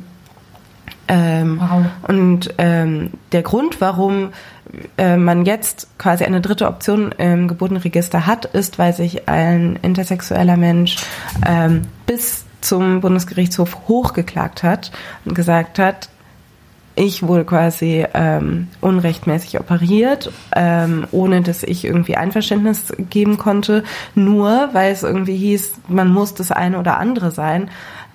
der Grund, warum man jetzt quasi eine dritte Option im Geburtenregister hat, ist, weil sich ein intersexueller Mensch bis zum Bundesgerichtshof hochgeklagt hat und gesagt hat, ich wurde quasi unrechtmäßig operiert, ohne dass ich irgendwie Einverständnis geben konnte, nur weil es irgendwie hieß, man muss das eine oder andere sein.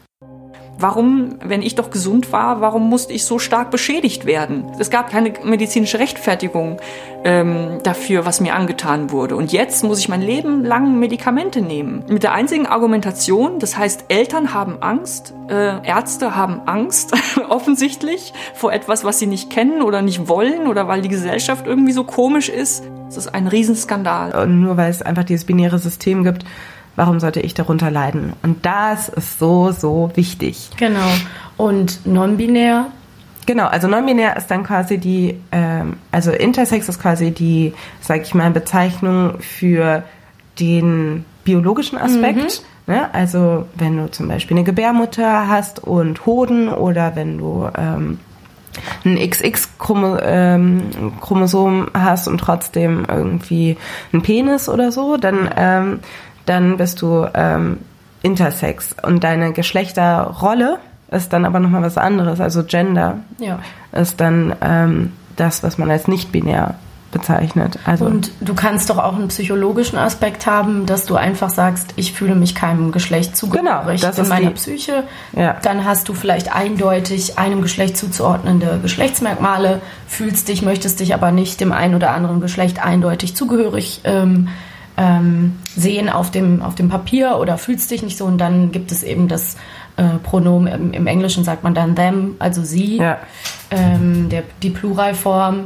Warum, wenn ich doch gesund war, warum musste ich so stark beschädigt werden? Es gab keine medizinische Rechtfertigung dafür, was mir angetan wurde. Und jetzt muss ich mein Leben lang Medikamente nehmen. Mit der einzigen Argumentation, das heißt, Eltern haben Angst, Ärzte haben Angst, offensichtlich, vor etwas, was sie nicht kennen oder nicht wollen oder weil die Gesellschaft irgendwie so komisch ist. Das ist ein Riesenskandal. Und nur weil es einfach dieses binäre System gibt, warum sollte ich darunter leiden? Und das ist so, so wichtig. Genau. Und non-binär? Genau, also non-binär ist dann quasi also Intersex ist quasi die, sag ich mal, Bezeichnung für den biologischen Aspekt. Ne? Also wenn du zum Beispiel eine Gebärmutter hast und Hoden oder wenn du ein XX-Chromosom hast und trotzdem irgendwie einen Penis oder so, dann bist du intersex. Und deine Geschlechterrolle ist dann aber nochmal was anderes. Also Gender ist dann das, was man als nicht-binär bezeichnet. Also und du kannst doch auch einen psychologischen Aspekt haben, dass du einfach sagst, ich fühle mich keinem Geschlecht zugehörig in meiner Psyche. Ja. Dann hast du vielleicht eindeutig einem Geschlecht zuzuordnende Geschlechtsmerkmale, möchtest dich aber nicht dem einen oder anderen Geschlecht eindeutig zugehörig sehen auf dem Papier oder fühlst dich nicht so, und dann gibt es eben das Pronomen, im Englischen sagt man dann them, also sie, die Pluralform.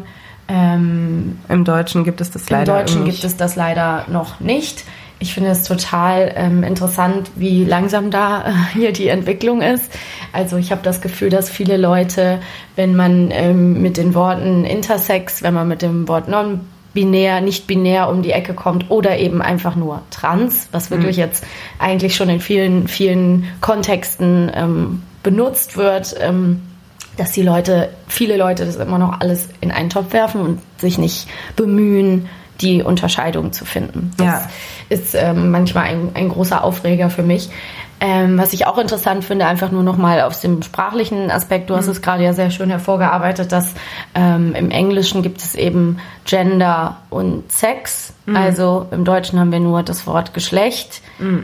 Im Deutschen gibt es das leider nicht. Im Deutschen gibt es das leider noch nicht. Ich finde es total interessant, wie langsam da hier die Entwicklung ist. Also ich habe das Gefühl, dass viele Leute, wenn man mit den Worten Intersex, wenn man mit dem Wort non-binär, nicht-binär um die Ecke kommt oder eben einfach nur trans, was wirklich jetzt eigentlich schon in vielen, vielen Kontexten benutzt wird, dass viele Leute das immer noch alles in einen Topf werfen und sich nicht bemühen, die Unterscheidung zu finden. Das ist manchmal ein großer Aufreger für mich. Was ich auch interessant finde, einfach nur nochmal aus dem sprachlichen Aspekt, du hast es gerade ja sehr schön hervorgearbeitet, dass im Englischen gibt es eben Gender und Sex, also im Deutschen haben wir nur das Wort Geschlecht.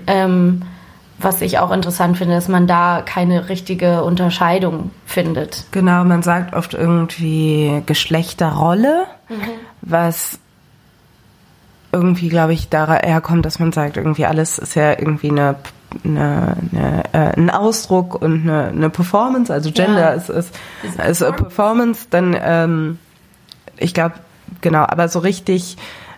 Was ich auch interessant finde, dass man da keine richtige Unterscheidung findet. Genau, man sagt oft irgendwie Geschlechterrolle, was irgendwie, glaube ich, daher kommt, dass man sagt, irgendwie alles ist ja irgendwie ein Ausdruck und eine Performance, also Gender ist a Performance, dann ich glaube, genau, aber so richtig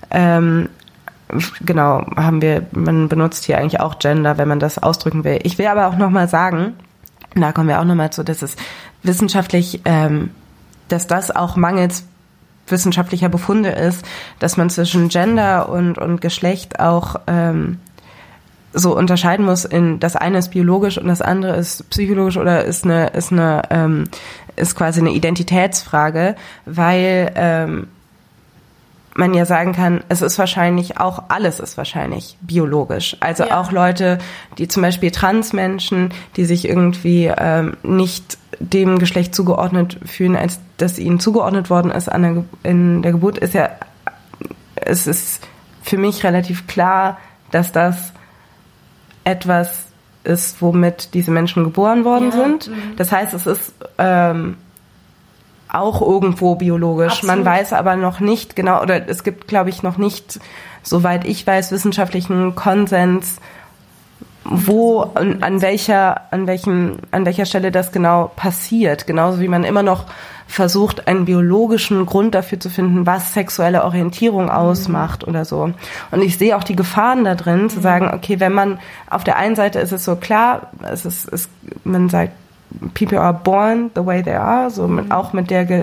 genau, man benutzt hier eigentlich auch Gender, wenn man das ausdrücken will. Ich will aber auch nochmal sagen, da kommen wir auch nochmal zu, dass es wissenschaftlich, dass das auch mangels wissenschaftlicher Befunde ist, dass man zwischen Gender und Geschlecht auch so unterscheiden muss, in das eine ist biologisch und das andere ist psychologisch oder ist quasi eine Identitätsfrage, weil man ja sagen kann, es ist wahrscheinlich auch, alles ist wahrscheinlich biologisch. Also auch Leute, die zum Beispiel Transmenschen, die sich irgendwie nicht dem Geschlecht zugeordnet fühlen, als das ihnen zugeordnet worden ist in der Geburt, es ist für mich relativ klar, dass das etwas ist, womit diese Menschen geboren worden sind. Das heißt, es ist auch irgendwo biologisch. Absolut. Man weiß aber noch nicht genau, oder es gibt, glaube ich, noch nicht, soweit ich weiß, wissenschaftlichen Konsens, wo und an welcher Stelle das genau passiert. Genauso wie man immer noch versucht, einen biologischen Grund dafür zu finden, was sexuelle Orientierung ausmacht oder so. Und ich sehe auch die Gefahren da drin, zu sagen, okay, wenn man auf der einen Seite ist es so klar, man sagt, people are born the way they are, so auch mit der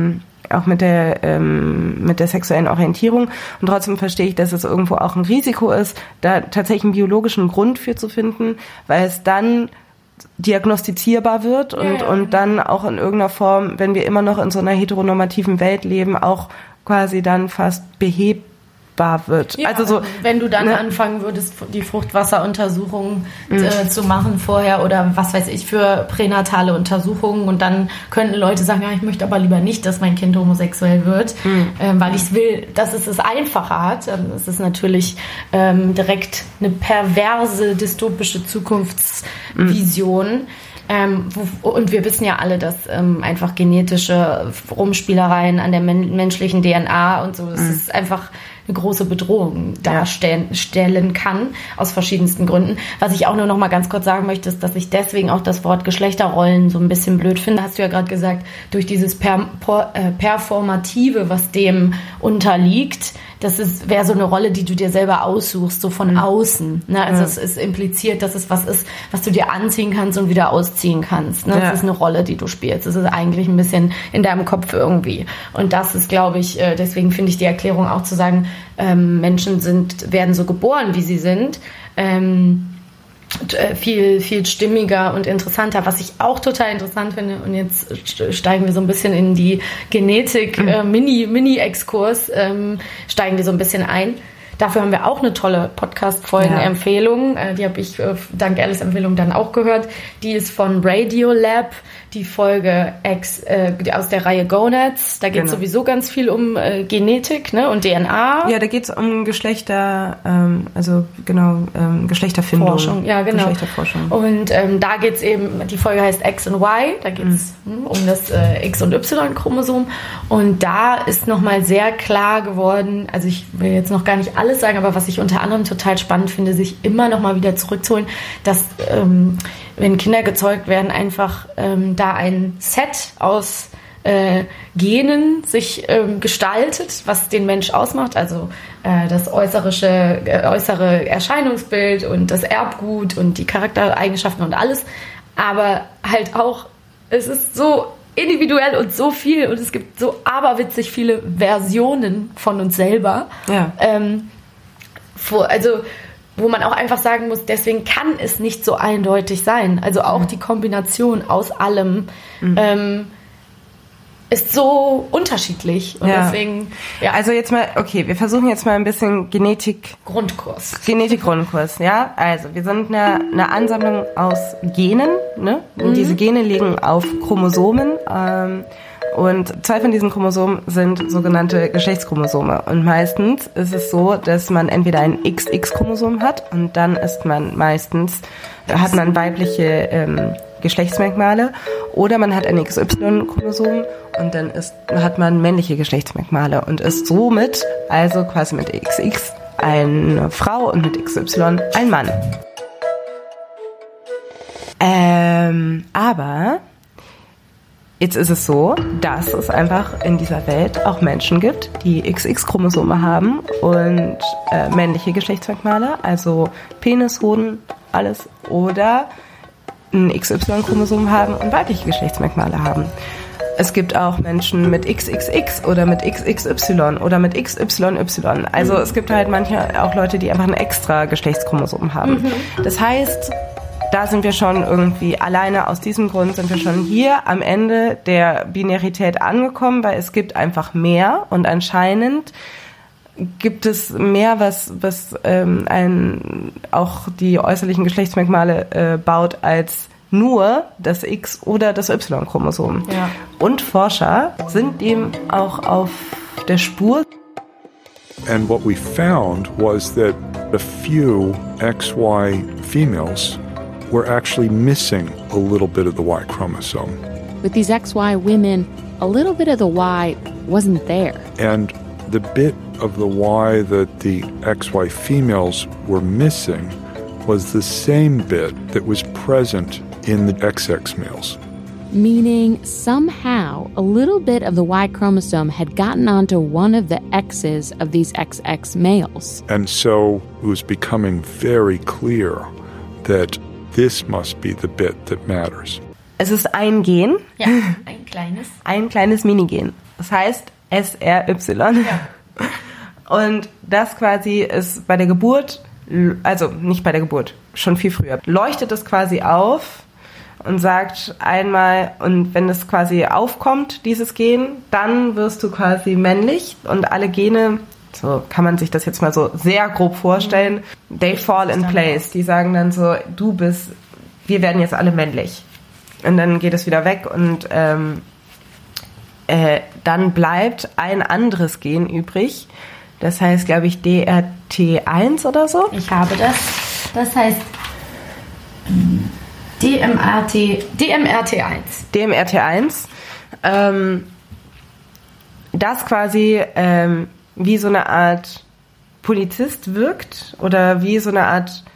sexuellen Orientierung. Und trotzdem verstehe ich, dass es irgendwo auch ein Risiko ist, da tatsächlich einen biologischen Grund für zu finden, weil es dann diagnostizierbar wird und dann auch in irgendeiner Form, wenn wir immer noch in so einer heteronormativen Welt leben, auch quasi dann fast behebbar wird. Ja, also so, wenn du dann anfangen würdest, die Fruchtwasseruntersuchungen zu machen vorher oder was weiß ich für pränatale Untersuchungen und dann könnten Leute sagen, ja, ich möchte aber lieber nicht, dass mein Kind homosexuell wird, weil ich will, dass es einfacher hat. Das ist natürlich direkt eine perverse, dystopische Zukunftsvision. Und wir wissen ja alle, dass einfach genetische Rumspielereien an der menschlichen DNA und so, das ist einfach eine große Bedrohung darstellen kann, aus verschiedensten Gründen. Was ich auch nur noch mal ganz kurz sagen möchte, ist, dass ich deswegen auch das Wort Geschlechterrollen so ein bisschen blöd finde. Hast du ja gerade gesagt, durch dieses Performative, was dem unterliegt, das wäre so eine Rolle, die du dir selber aussuchst, so von außen. Ne? Also es ist impliziert, dass es was ist, was du dir anziehen kannst und wieder ausziehen kannst. Ne? Das ist eine Rolle, die du spielst. Das ist eigentlich ein bisschen in deinem Kopf irgendwie. Und das ist, glaube ich, deswegen finde ich die Erklärung auch zu sagen, Menschen werden so geboren, wie sie sind, viel, viel stimmiger und interessanter. Was ich auch total interessant finde, und jetzt steigen wir so ein bisschen in die Genetik, Mini-Exkurs, steigen wir so ein bisschen ein. Dafür haben wir auch eine tolle Podcast-Folgen-Empfehlung. Die habe ich dank Alice Empfehlung dann auch gehört. Die ist von Radiolab, die Folge aus der Reihe Gonads. Da geht es sowieso ganz viel um Genetik, ne, und DNA. Ja, da geht es um Geschlechterfindung. Forschung, ja, genau. Geschlechterforschung. Und da geht es eben, die Folge heißt X und Y, da geht es um das X- und Y-Chromosom. Und da ist nochmal sehr klar geworden, also ich will jetzt noch gar nicht alles sagen, aber was ich unter anderem total spannend finde, sich immer noch mal wieder zurückzuholen, dass wenn Kinder gezeugt werden, einfach da ein Set aus Genen sich gestaltet, was den Mensch ausmacht, also das äußere Erscheinungsbild und das Erbgut und die Charaktereigenschaften und alles, aber halt auch, es ist so individuell und so viel und es gibt so aberwitzig viele Versionen von uns selber. Ja. Wo man auch einfach sagen muss, deswegen kann es nicht so eindeutig sein. Also auch die Kombination aus allem ist so unterschiedlich. Und deswegen, ja. Also jetzt mal, okay, wir versuchen jetzt mal ein bisschen Grundkurs, ja. Also wir sind eine Ansammlung aus Genen, ne? Und diese Gene liegen auf Chromosomen. Und 2 von diesen Chromosomen sind sogenannte Geschlechtschromosome. Und meistens ist es so, dass man entweder ein XX-Chromosom hat und dann hat man weibliche Geschlechtsmerkmale, oder man hat ein XY-Chromosom und dann hat man männliche Geschlechtsmerkmale und ist somit, also quasi mit XX eine Frau und mit XY ein Mann. Aber jetzt ist es so, dass es einfach in dieser Welt auch Menschen gibt, die XX-Chromosome haben und männliche Geschlechtsmerkmale, also Penis, Hoden, alles, oder ein XY-Chromosom haben und weibliche Geschlechtsmerkmale haben. Es gibt auch Menschen mit XXX oder mit XXY oder mit XYY. Also es gibt halt manche auch Leute, die einfach ein extra Geschlechtschromosom haben. Das heißt, da sind wir schon irgendwie, alleine aus diesem Grund sind wir schon hier am Ende der Binarität angekommen, weil es gibt einfach mehr und anscheinend gibt es mehr, was auch die äußerlichen Geschlechtsmerkmale baut, als nur das X- oder das Y-Chromosom. Ja. Und Forscher sind dem auch auf der Spur. And what we found was that a few XY females were actually missing a little bit of the Y chromosome. With these XY women, a little bit of the Y wasn't there. And the bit of the Y that the XY females were missing was the same bit that was present in the XX males. Meaning somehow a little bit of the Y chromosome had gotten onto one of the X's of these XX males. And so it was becoming very clear that this must be the bit that matters. Es ist ein Gen. Ja, ein kleines. Ein kleines Minigen. Das heißt SRY. Ja. Und das quasi ist bei der Geburt, also nicht bei der Geburt, schon viel früher, leuchtet es quasi auf und sagt einmal, und wenn es quasi aufkommt, dieses Gen, dann wirst du quasi männlich und alle Gene, so kann man sich das jetzt mal so sehr grob vorstellen, they fall in place. Die sagen dann so, wir werden jetzt alle männlich. Und dann geht es wieder weg und dann bleibt ein anderes Gen übrig. Das heißt, glaube ich, DRT1 oder so. Ich habe das. Das heißt DMRT1. DMRT1. Das quasi wie so eine Art Polizist wirkt oder wie so eine Art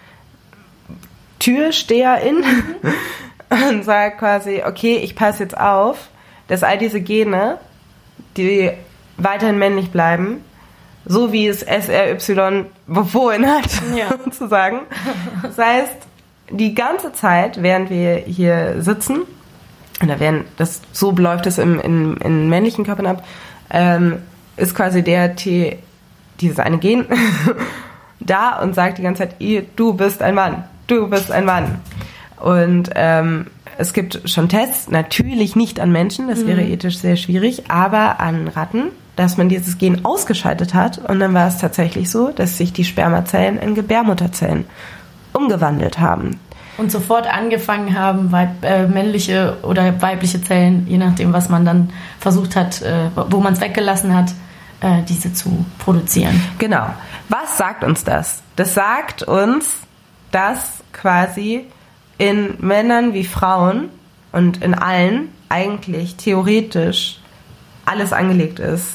Türsteherin und sagt quasi, okay, ich passe jetzt auf, dass all diese Gene, die weiterhin männlich bleiben, so wie es SRY befohlen hat, sozusagen. Das heißt, die ganze Zeit, während wir hier sitzen, so läuft es in männlichen Körpern ab, ist quasi dieses eine Gen da und sagt die ganze Zeit, du bist ein Mann, du bist ein Mann. Und es gibt schon Tests, natürlich nicht an Menschen, das wäre ethisch sehr schwierig, aber an Ratten, dass man dieses Gen ausgeschaltet hat und dann war es tatsächlich so, dass sich die Spermazellen in Gebärmutterzellen umgewandelt haben. Und sofort angefangen haben, männliche oder weibliche Zellen, je nachdem, was man dann versucht hat, wo man es weggelassen hat, diese zu produzieren. Genau. Was sagt uns das? Das sagt uns, dass quasi in Männern wie Frauen und in allen eigentlich theoretisch alles angelegt ist.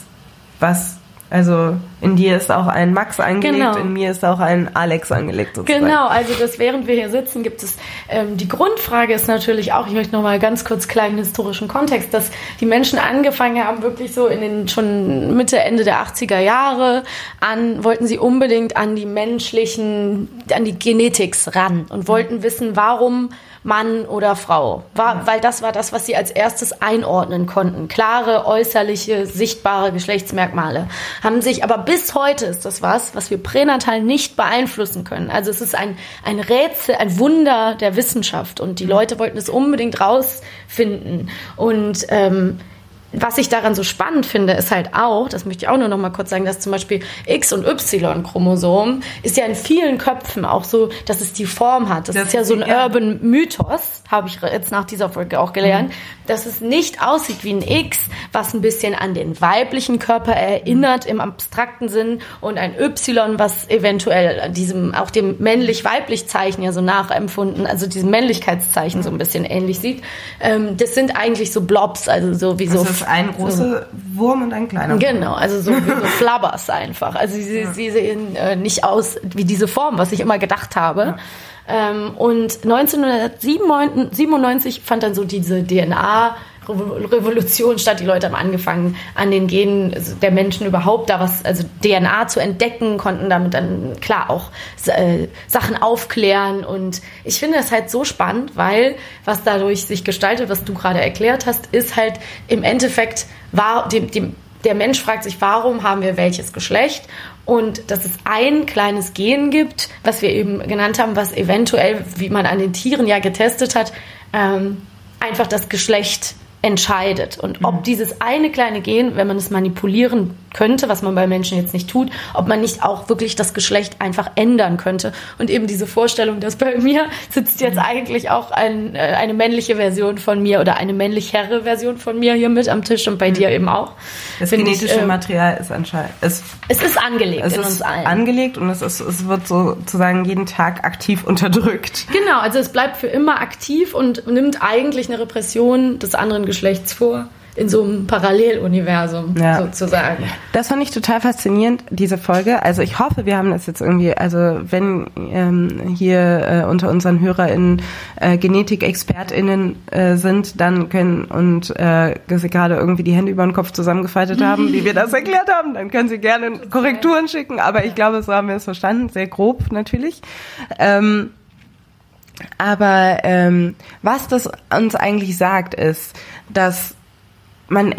Also in dir ist auch ein Max angelegt, genau. In mir ist auch ein Alex angelegt sozusagen. Genau, also während wir hier sitzen, gibt es, die Grundfrage ist natürlich auch, ich möchte nochmal ganz kurz kleinen historischen Kontext, dass die Menschen angefangen haben, wirklich so schon Mitte, Ende der 80er Jahre wollten sie unbedingt an die Genetik ran und wollten wissen, warum Mann oder Frau. Weil das war das, was sie als erstes einordnen konnten. Klare, äußerliche, sichtbare Geschlechtsmerkmale. Haben sich, aber bis heute ist das was wir pränatal nicht beeinflussen können. Also es ist ein Rätsel, ein Wunder der Wissenschaft und die Leute wollten es unbedingt rausfinden. Und was ich daran so spannend finde, ist halt auch, das möchte ich auch nur noch mal kurz sagen, dass zum Beispiel X- und Y-Chromosom ist ja in vielen Köpfen auch so, dass es die Form hat. Das ist ja so ein Urban Mythos, habe ich jetzt nach dieser Folge auch gelernt, dass es nicht aussieht wie ein X, was ein bisschen an den weiblichen Körper erinnert im abstrakten Sinn und ein Y, was eventuell auch dem männlich-weiblich Zeichen ja so nachempfunden, also diesem Männlichkeitszeichen so ein bisschen ähnlich sieht. Das sind eigentlich so Blobs, also so wie so ein großer Wurm und ein kleiner Wurm. Genau, also so wie so Flabbers einfach. Also sie sehen nicht aus wie diese Form, was ich immer gedacht habe. Und 1997 fand dann so diese DNA-Revolution statt. Die Leute haben angefangen, an den Genen der Menschen überhaupt also DNA zu entdecken, konnten damit dann klar auch Sachen aufklären. Und ich finde das halt so spannend, weil was dadurch sich gestaltet, was du gerade erklärt hast, ist halt im Endeffekt, der Mensch fragt sich, warum haben wir welches Geschlecht? Und dass es ein kleines Gen gibt, was wir eben genannt haben, was eventuell, wie man an den Tieren ja getestet hat, einfach das Geschlecht entscheidet. Und ob dieses eine kleine Gen, wenn man es manipulieren könnte, was man bei Menschen jetzt nicht tut, ob man nicht auch wirklich das Geschlecht einfach ändern könnte. Und eben diese Vorstellung, dass bei mir sitzt jetzt eigentlich auch eine männliche Version von mir oder eine männlichere Version von mir hier mit am Tisch und bei dir eben auch. Das genetische Material ist anscheinend... Es ist angelegt in uns allen. Angelegt und es wird sozusagen jeden Tag aktiv unterdrückt. Genau, also es bleibt für immer aktiv und nimmt eigentlich eine Repression des anderen Geschlechts vor, in so einem Paralleluniversum sozusagen. Das fand ich total faszinierend, diese Folge. Also ich hoffe, wir haben das jetzt irgendwie, also wenn hier unter unseren HörerInnen Genetikexpertinnen sind, dann können und sie gerade irgendwie die Hände über den Kopf zusammengefaltet haben, wie wir das erklärt haben, dann können sie gerne Korrekturen schicken. Aber ich glaube, so haben wir es verstanden, sehr grob natürlich. Aber was das uns eigentlich sagt, ist, dass man,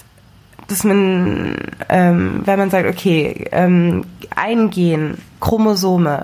wenn man sagt, okay, ein Gen, Chromosome,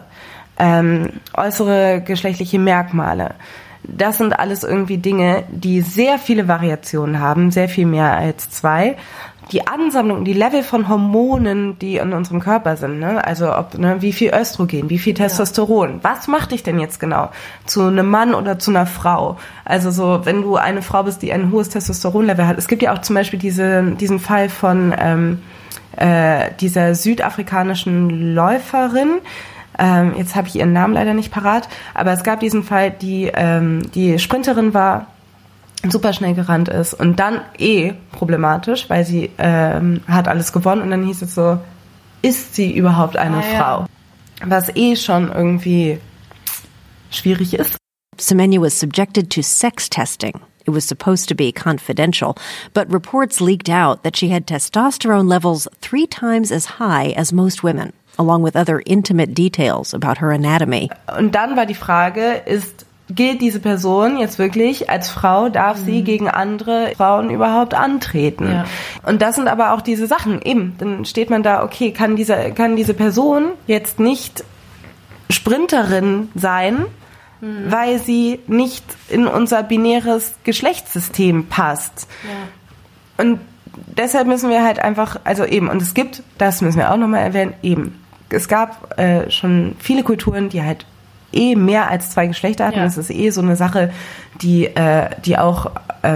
äußere geschlechtliche Merkmale, das sind alles irgendwie Dinge, die sehr viele Variationen haben, sehr viel mehr als 2. Die Ansammlung, die Level von Hormonen, die in unserem Körper sind, ne? Also wie viel Östrogen, wie viel Testosteron, was macht dich denn jetzt genau zu einem Mann oder zu einer Frau? Also so, wenn du eine Frau bist, die ein hohes Testosteronlevel hat. Es gibt ja auch zum Beispiel diesen Fall von dieser südafrikanischen Läuferin. Jetzt habe ich ihren Namen leider nicht parat, aber es gab diesen Fall, die Sprinterin war, super schnell gerannt ist und dann problematisch, weil sie hat alles gewonnen und dann hieß es so, ist sie überhaupt eine Frau? Was schon irgendwie schwierig ist. Semenya was subjected to sex testing. It was supposed to be confidential, but reports leaked out that she had testosterone levels 3 times as high as most women, along with other intimate details about her anatomy. Und dann war die Frage, gilt diese Person jetzt wirklich als Frau, darf sie gegen andere Frauen überhaupt antreten? Ja. Und das sind aber auch diese Sachen, eben, dann steht man da, okay, kann diese Person jetzt nicht Sprinterin sein, weil sie nicht in unser binäres Geschlechtssystem passt. Ja. Und deshalb müssen wir halt einfach, also eben, und es gibt, das müssen wir auch nochmal erwähnen, eben, es gab schon viele Kulturen, die halt mehr als 2 Geschlechter hatten. Ja. Das ist so eine Sache, die auch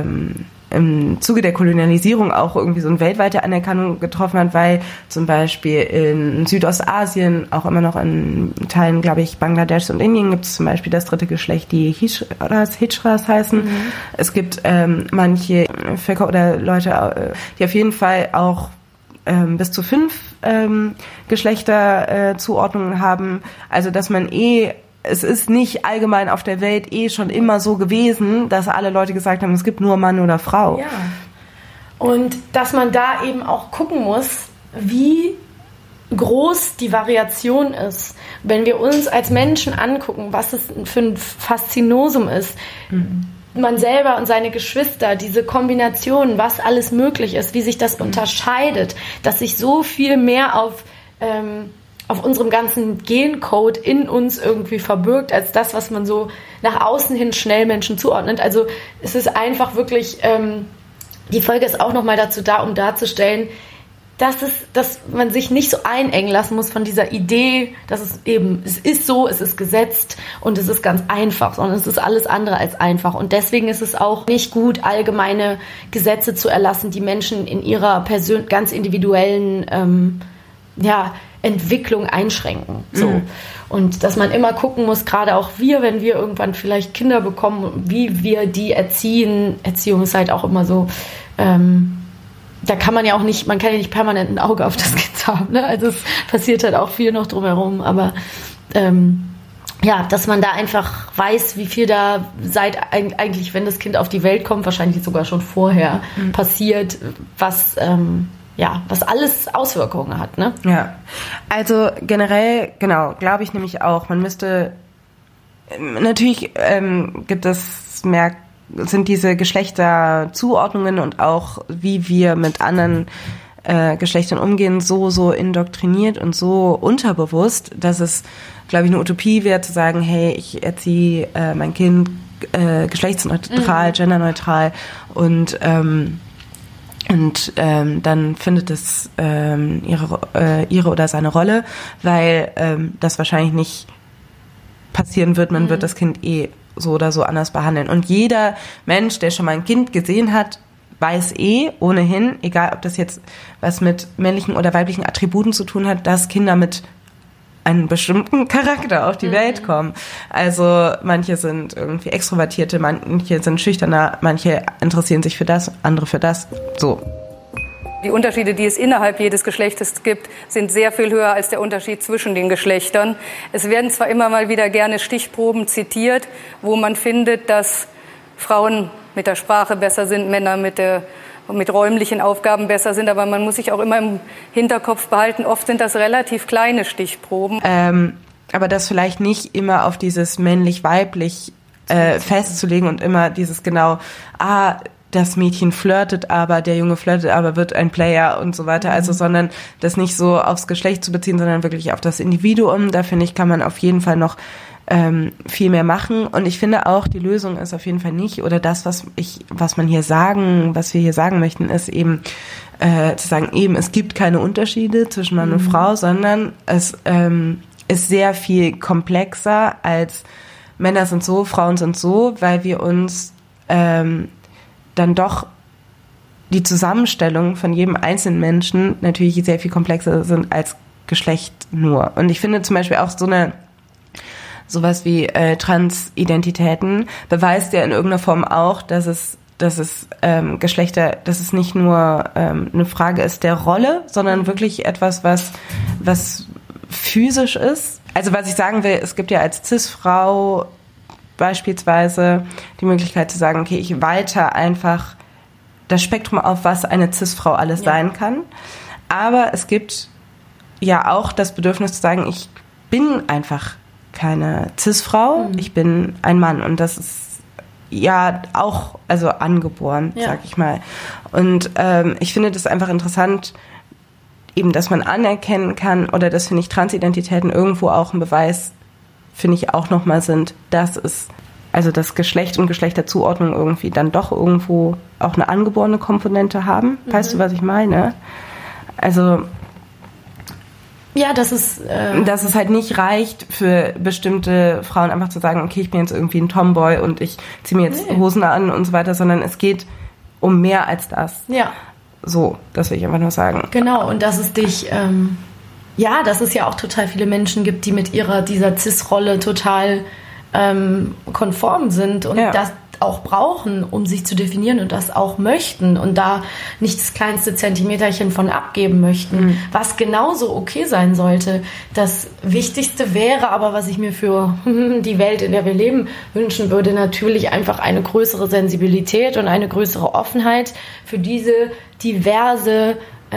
im Zuge der Kolonialisierung auch irgendwie so eine weltweite Anerkennung getroffen hat, weil zum Beispiel in Südostasien, auch immer noch in Teilen, glaube ich, Bangladesch und Indien gibt es zum Beispiel das 3. Geschlecht, die Hijras heißen. Mhm. Es gibt manche Völker oder Leute, die auf jeden Fall auch bis zu 5 Geschlechterzuordnungen haben. Also dass man es ist nicht allgemein auf der Welt schon immer so gewesen, dass alle Leute gesagt haben, es gibt nur Mann oder Frau. Ja. Und dass man da eben auch gucken muss, wie groß die Variation ist. Wenn wir uns als Menschen angucken, was es für ein Faszinosum ist, man selber und seine Geschwister, diese Kombination, was alles möglich ist, wie sich das unterscheidet, dass sich so viel mehr auf unserem ganzen Gencode in uns irgendwie verbirgt, als das, was man so nach außen hin schnell Menschen zuordnet. Also es ist einfach wirklich, die Folge ist auch nochmal dazu da, um darzustellen, dass man sich nicht so einengen lassen muss von dieser Idee, dass es ist so, es ist gesetzt und es ist ganz einfach, sondern es ist alles andere als einfach. Und deswegen ist es auch nicht gut, allgemeine Gesetze zu erlassen, die Menschen in ihrer ganz individuellen Entwicklung einschränken. So. Mhm. Und dass man immer gucken muss, gerade auch wenn wir irgendwann vielleicht Kinder bekommen, wie wir die erziehen. Erziehung ist halt auch immer so, da kann man ja nicht permanent ein Auge auf das Kind haben. Ne? Also es passiert halt auch viel noch drumherum, aber dass man da einfach weiß, wie viel da eigentlich, wenn das Kind auf die Welt kommt, wahrscheinlich sogar schon vorher passiert, was alles Auswirkungen hat, ne? Ja, also generell, genau, glaube ich nämlich auch, man müsste, natürlich sind diese Geschlechterzuordnungen und auch, wie wir mit anderen Geschlechtern umgehen, so indoktriniert und so unterbewusst, dass es, glaube ich, eine Utopie wäre, zu sagen, hey, ich erziehe mein Kind geschlechtsneutral, genderneutral und dann findet es ihre oder seine Rolle, weil das wahrscheinlich nicht passieren wird. Man wird das Kind so oder so anders behandeln. Und jeder Mensch, der schon mal ein Kind gesehen hat, weiß ohnehin, egal ob das jetzt was mit männlichen oder weiblichen Attributen zu tun hat, dass Kinder mit einen bestimmten Charakter auf die Welt kommen. Also manche sind irgendwie extrovertierte, manche sind schüchterner, manche interessieren sich für das, andere für das. So. Die Unterschiede, die es innerhalb jedes Geschlechtes gibt, sind sehr viel höher als der Unterschied zwischen den Geschlechtern. Es werden zwar immer mal wieder gerne Stichproben zitiert, wo man findet, dass Frauen mit der Sprache besser sind, Männer mit räumlichen Aufgaben besser sind, aber man muss sich auch immer im Hinterkopf behalten, oft sind das relativ kleine Stichproben. Aber das vielleicht nicht immer auf dieses männlich-weiblich festzulegen und immer dieses genau, das Mädchen flirtet aber, der Junge flirtet aber, wird ein Player und so weiter. Also, sondern das nicht so aufs Geschlecht zu beziehen, sondern wirklich auf das Individuum. Da finde ich, kann man auf jeden Fall noch viel mehr machen. Und ich finde auch, die Lösung ist auf jeden Fall nicht, oder das, was wir hier sagen möchten, ist eben zu sagen, eben, es gibt keine Unterschiede zwischen Mann und Frau, sondern es ist sehr viel komplexer als Männer sind so, Frauen sind so, weil wir uns dann doch die Zusammenstellung von jedem einzelnen Menschen natürlich sehr viel komplexer sind als Geschlecht nur. Und ich finde zum Beispiel auch sowas wie Transidentitäten beweist ja in irgendeiner Form auch, dass es Geschlechter, dass es nicht nur eine Frage ist der Rolle, sondern wirklich etwas, was physisch ist. Also was ich sagen will, es gibt ja als Cis-Frau beispielsweise die Möglichkeit zu sagen, okay, ich weite einfach das Spektrum auf, was eine Cis-Frau alles sein kann. Aber es gibt ja auch das Bedürfnis zu sagen, ich bin einfach keine Cis-Frau, ich bin ein Mann. Und das ist ja auch angeboren, sag ich mal. Und ich finde das einfach interessant, eben, dass man anerkennen kann, oder dass, finde ich, Transidentitäten irgendwo auch ein Beweis, finde ich, auch nochmal sind, dass es, also das Geschlecht und Geschlechterzuordnung irgendwie dann doch irgendwo auch eine angeborene Komponente haben. Weißt du, was ich meine? Also ja, dass es halt nicht reicht für bestimmte Frauen einfach zu sagen, okay, ich bin jetzt irgendwie ein Tomboy und ich ziehe mir jetzt Hosen an und so weiter, sondern es geht um mehr als das. Ja. So, das will ich einfach nur sagen. Genau, und dass es dich, dass es ja auch total viele Menschen gibt, die mit dieser Cis-Rolle total konform sind und das auch brauchen, um sich zu definieren und das auch möchten und da nicht das kleinste Zentimeterchen von abgeben möchten, was genauso okay sein sollte. Das Wichtigste wäre aber, was ich mir für die Welt, in der wir leben, wünschen würde, natürlich einfach eine größere Sensibilität und eine größere Offenheit für diese diverse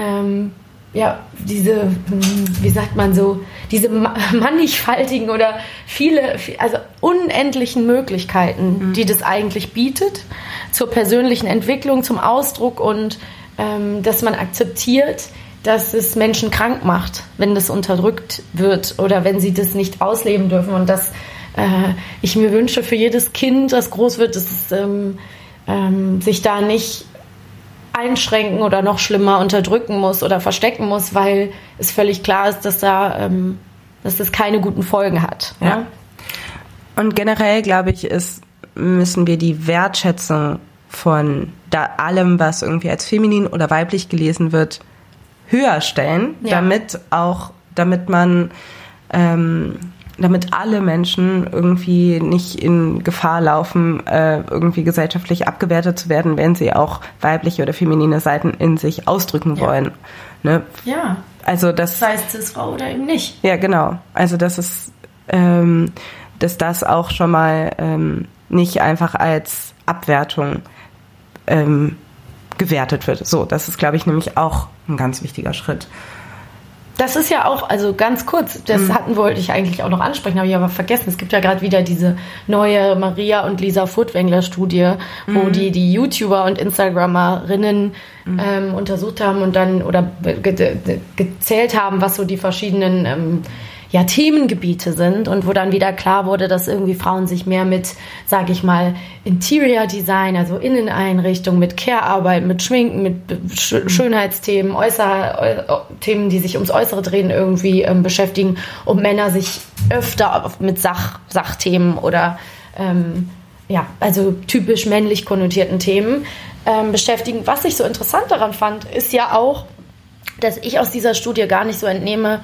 diese, wie sagt man so, diese mannigfaltigen oder also unendlichen Möglichkeiten, die das eigentlich bietet, zur persönlichen Entwicklung, zum Ausdruck und dass man akzeptiert, dass es Menschen krank macht, wenn das unterdrückt wird oder wenn sie das nicht ausleben dürfen und dass ich mir wünsche für jedes Kind, das groß wird, dass es sich da nicht einschränken oder noch schlimmer unterdrücken muss oder verstecken muss, weil es völlig klar ist, dass das keine guten Folgen hat. Ja? Und generell, glaube ich, müssen wir die Wertschätzung von allem, was irgendwie als feminin oder weiblich gelesen wird, höher stellen, damit alle Menschen irgendwie nicht in Gefahr laufen, irgendwie gesellschaftlich abgewertet zu werden, wenn sie auch weibliche oder feminine Seiten in sich ausdrücken wollen. Ne? Ja. Also das sei es Cis-Frau oder eben nicht. Ja, genau. Also das ist, dass das auch schon mal nicht einfach als Abwertung gewertet wird. So, das ist, glaube ich, nämlich auch ein ganz wichtiger Schritt. Das ist ja auch, also ganz kurz, das wollte ich eigentlich auch noch ansprechen, habe ich aber vergessen. Es gibt ja gerade wieder diese neue Maria und Lisa Furtwängler-Studie, wo die YouTuber und Instagrammerinnen untersucht haben und dann oder gezählt haben, was so die verschiedenen Themengebiete sind und wo dann wieder klar wurde, dass irgendwie Frauen sich mehr mit, sage ich mal, Interior Design, also Inneneinrichtung, mit Care-Arbeit, mit Schminken, mit Schönheitsthemen, Themen, die sich ums Äußere drehen, irgendwie beschäftigen und Männer sich öfter mit Sachthemen oder also typisch männlich konnotierten Themen beschäftigen. Was ich so interessant daran fand, ist ja auch, dass ich aus dieser Studie gar nicht so entnehme,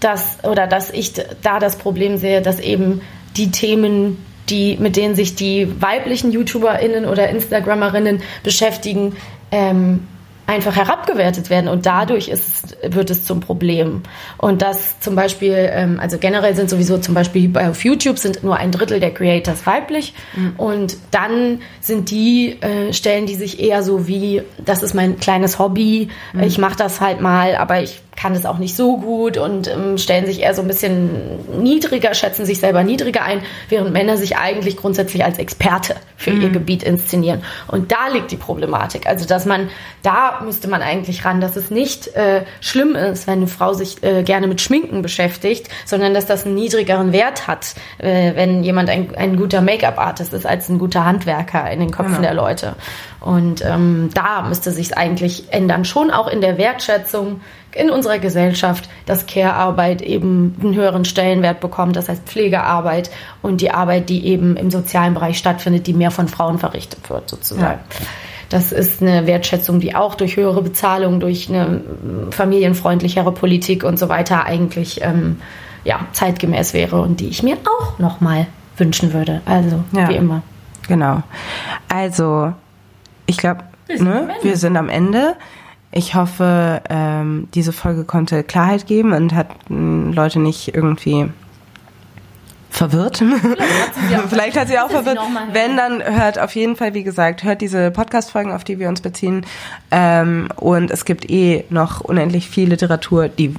dass ich da das Problem sehe, dass eben die Themen, mit denen sich die weiblichen YouTuberInnen oder Instagrammerinnen beschäftigen, einfach herabgewertet werden und dadurch wird es zum Problem. Und das zum Beispiel, also generell sind sowieso zum Beispiel auf YouTube sind nur 1/3 der Creators weiblich und dann sind stellen die sich eher so wie, das ist mein kleines Hobby, ich mache das halt mal, aber ich kann es auch nicht so gut und stellen sich eher so ein bisschen niedriger, schätzen sich selber niedriger ein, während Männer sich eigentlich grundsätzlich als Experte für ihr Gebiet inszenieren. Und da liegt die Problematik. Also, da müsste man eigentlich ran, dass es nicht schlimm ist, wenn eine Frau sich gerne mit Schminken beschäftigt, sondern dass das einen niedrigeren Wert hat, wenn jemand ein guter Make-up-Artist ist, als ein guter Handwerker in den Köpfen der Leute. Und da müsste sich es eigentlich ändern, schon auch in der Wertschätzung in unserer Gesellschaft, dass Care-Arbeit eben einen höheren Stellenwert bekommt, das heißt Pflegearbeit und die Arbeit, die eben im sozialen Bereich stattfindet, die mehr von Frauen verrichtet wird, sozusagen. Ja. Das ist eine Wertschätzung, die auch durch höhere Bezahlung, durch eine familienfreundlichere Politik und so weiter eigentlich zeitgemäß wäre und die ich mir auch nochmal wünschen würde. Also, wie immer. Genau. Also, ich glaube, wir sind am Ende. Ich hoffe, diese Folge konnte Klarheit geben und hat Leute nicht irgendwie verwirrt. Vielleicht hat sie auch verwirrt. Wenn, dann hört auf jeden Fall, wie gesagt, hört diese Podcast-Folgen, auf die wir uns beziehen. Und es gibt noch unendlich viel Literatur, die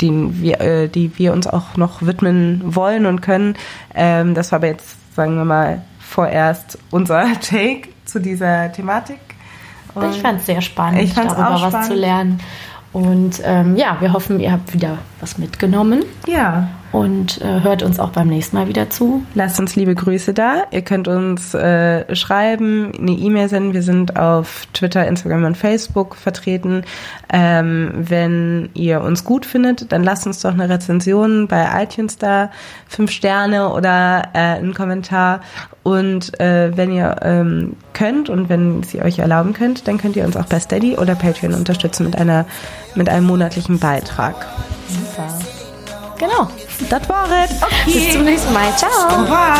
wir uns auch noch widmen wollen und können. Das war aber jetzt, sagen wir mal, vorerst unser Take zu dieser Thematik. Und ich fand es sehr spannend, darüber was zu lernen. Und wir hoffen, ihr habt wieder was mitgenommen. Ja. Und hört uns auch beim nächsten Mal wieder zu. Lasst uns liebe Grüße da. Ihr könnt uns schreiben, eine E-Mail senden. Wir sind auf Twitter, Instagram und Facebook vertreten. Wenn ihr uns gut findet, dann lasst uns doch eine Rezension bei iTunes da, 5 Sterne oder einen Kommentar. Und wenn ihr könnt und wenn sie euch erlauben könnt, dann könnt ihr uns auch bei Steady oder Patreon unterstützen mit einem monatlichen Beitrag. Super. Genau. Das war es. Okay. Bis zum nächsten Mal. Ciao. Au revoir.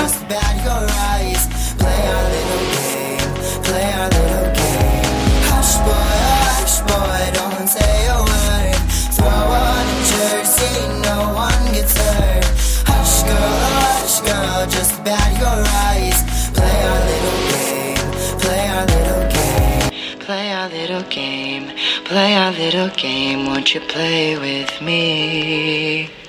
Just bat your eyes. Play our little game. Play our little game. Play our little game. Play our little game. Won't you play with me?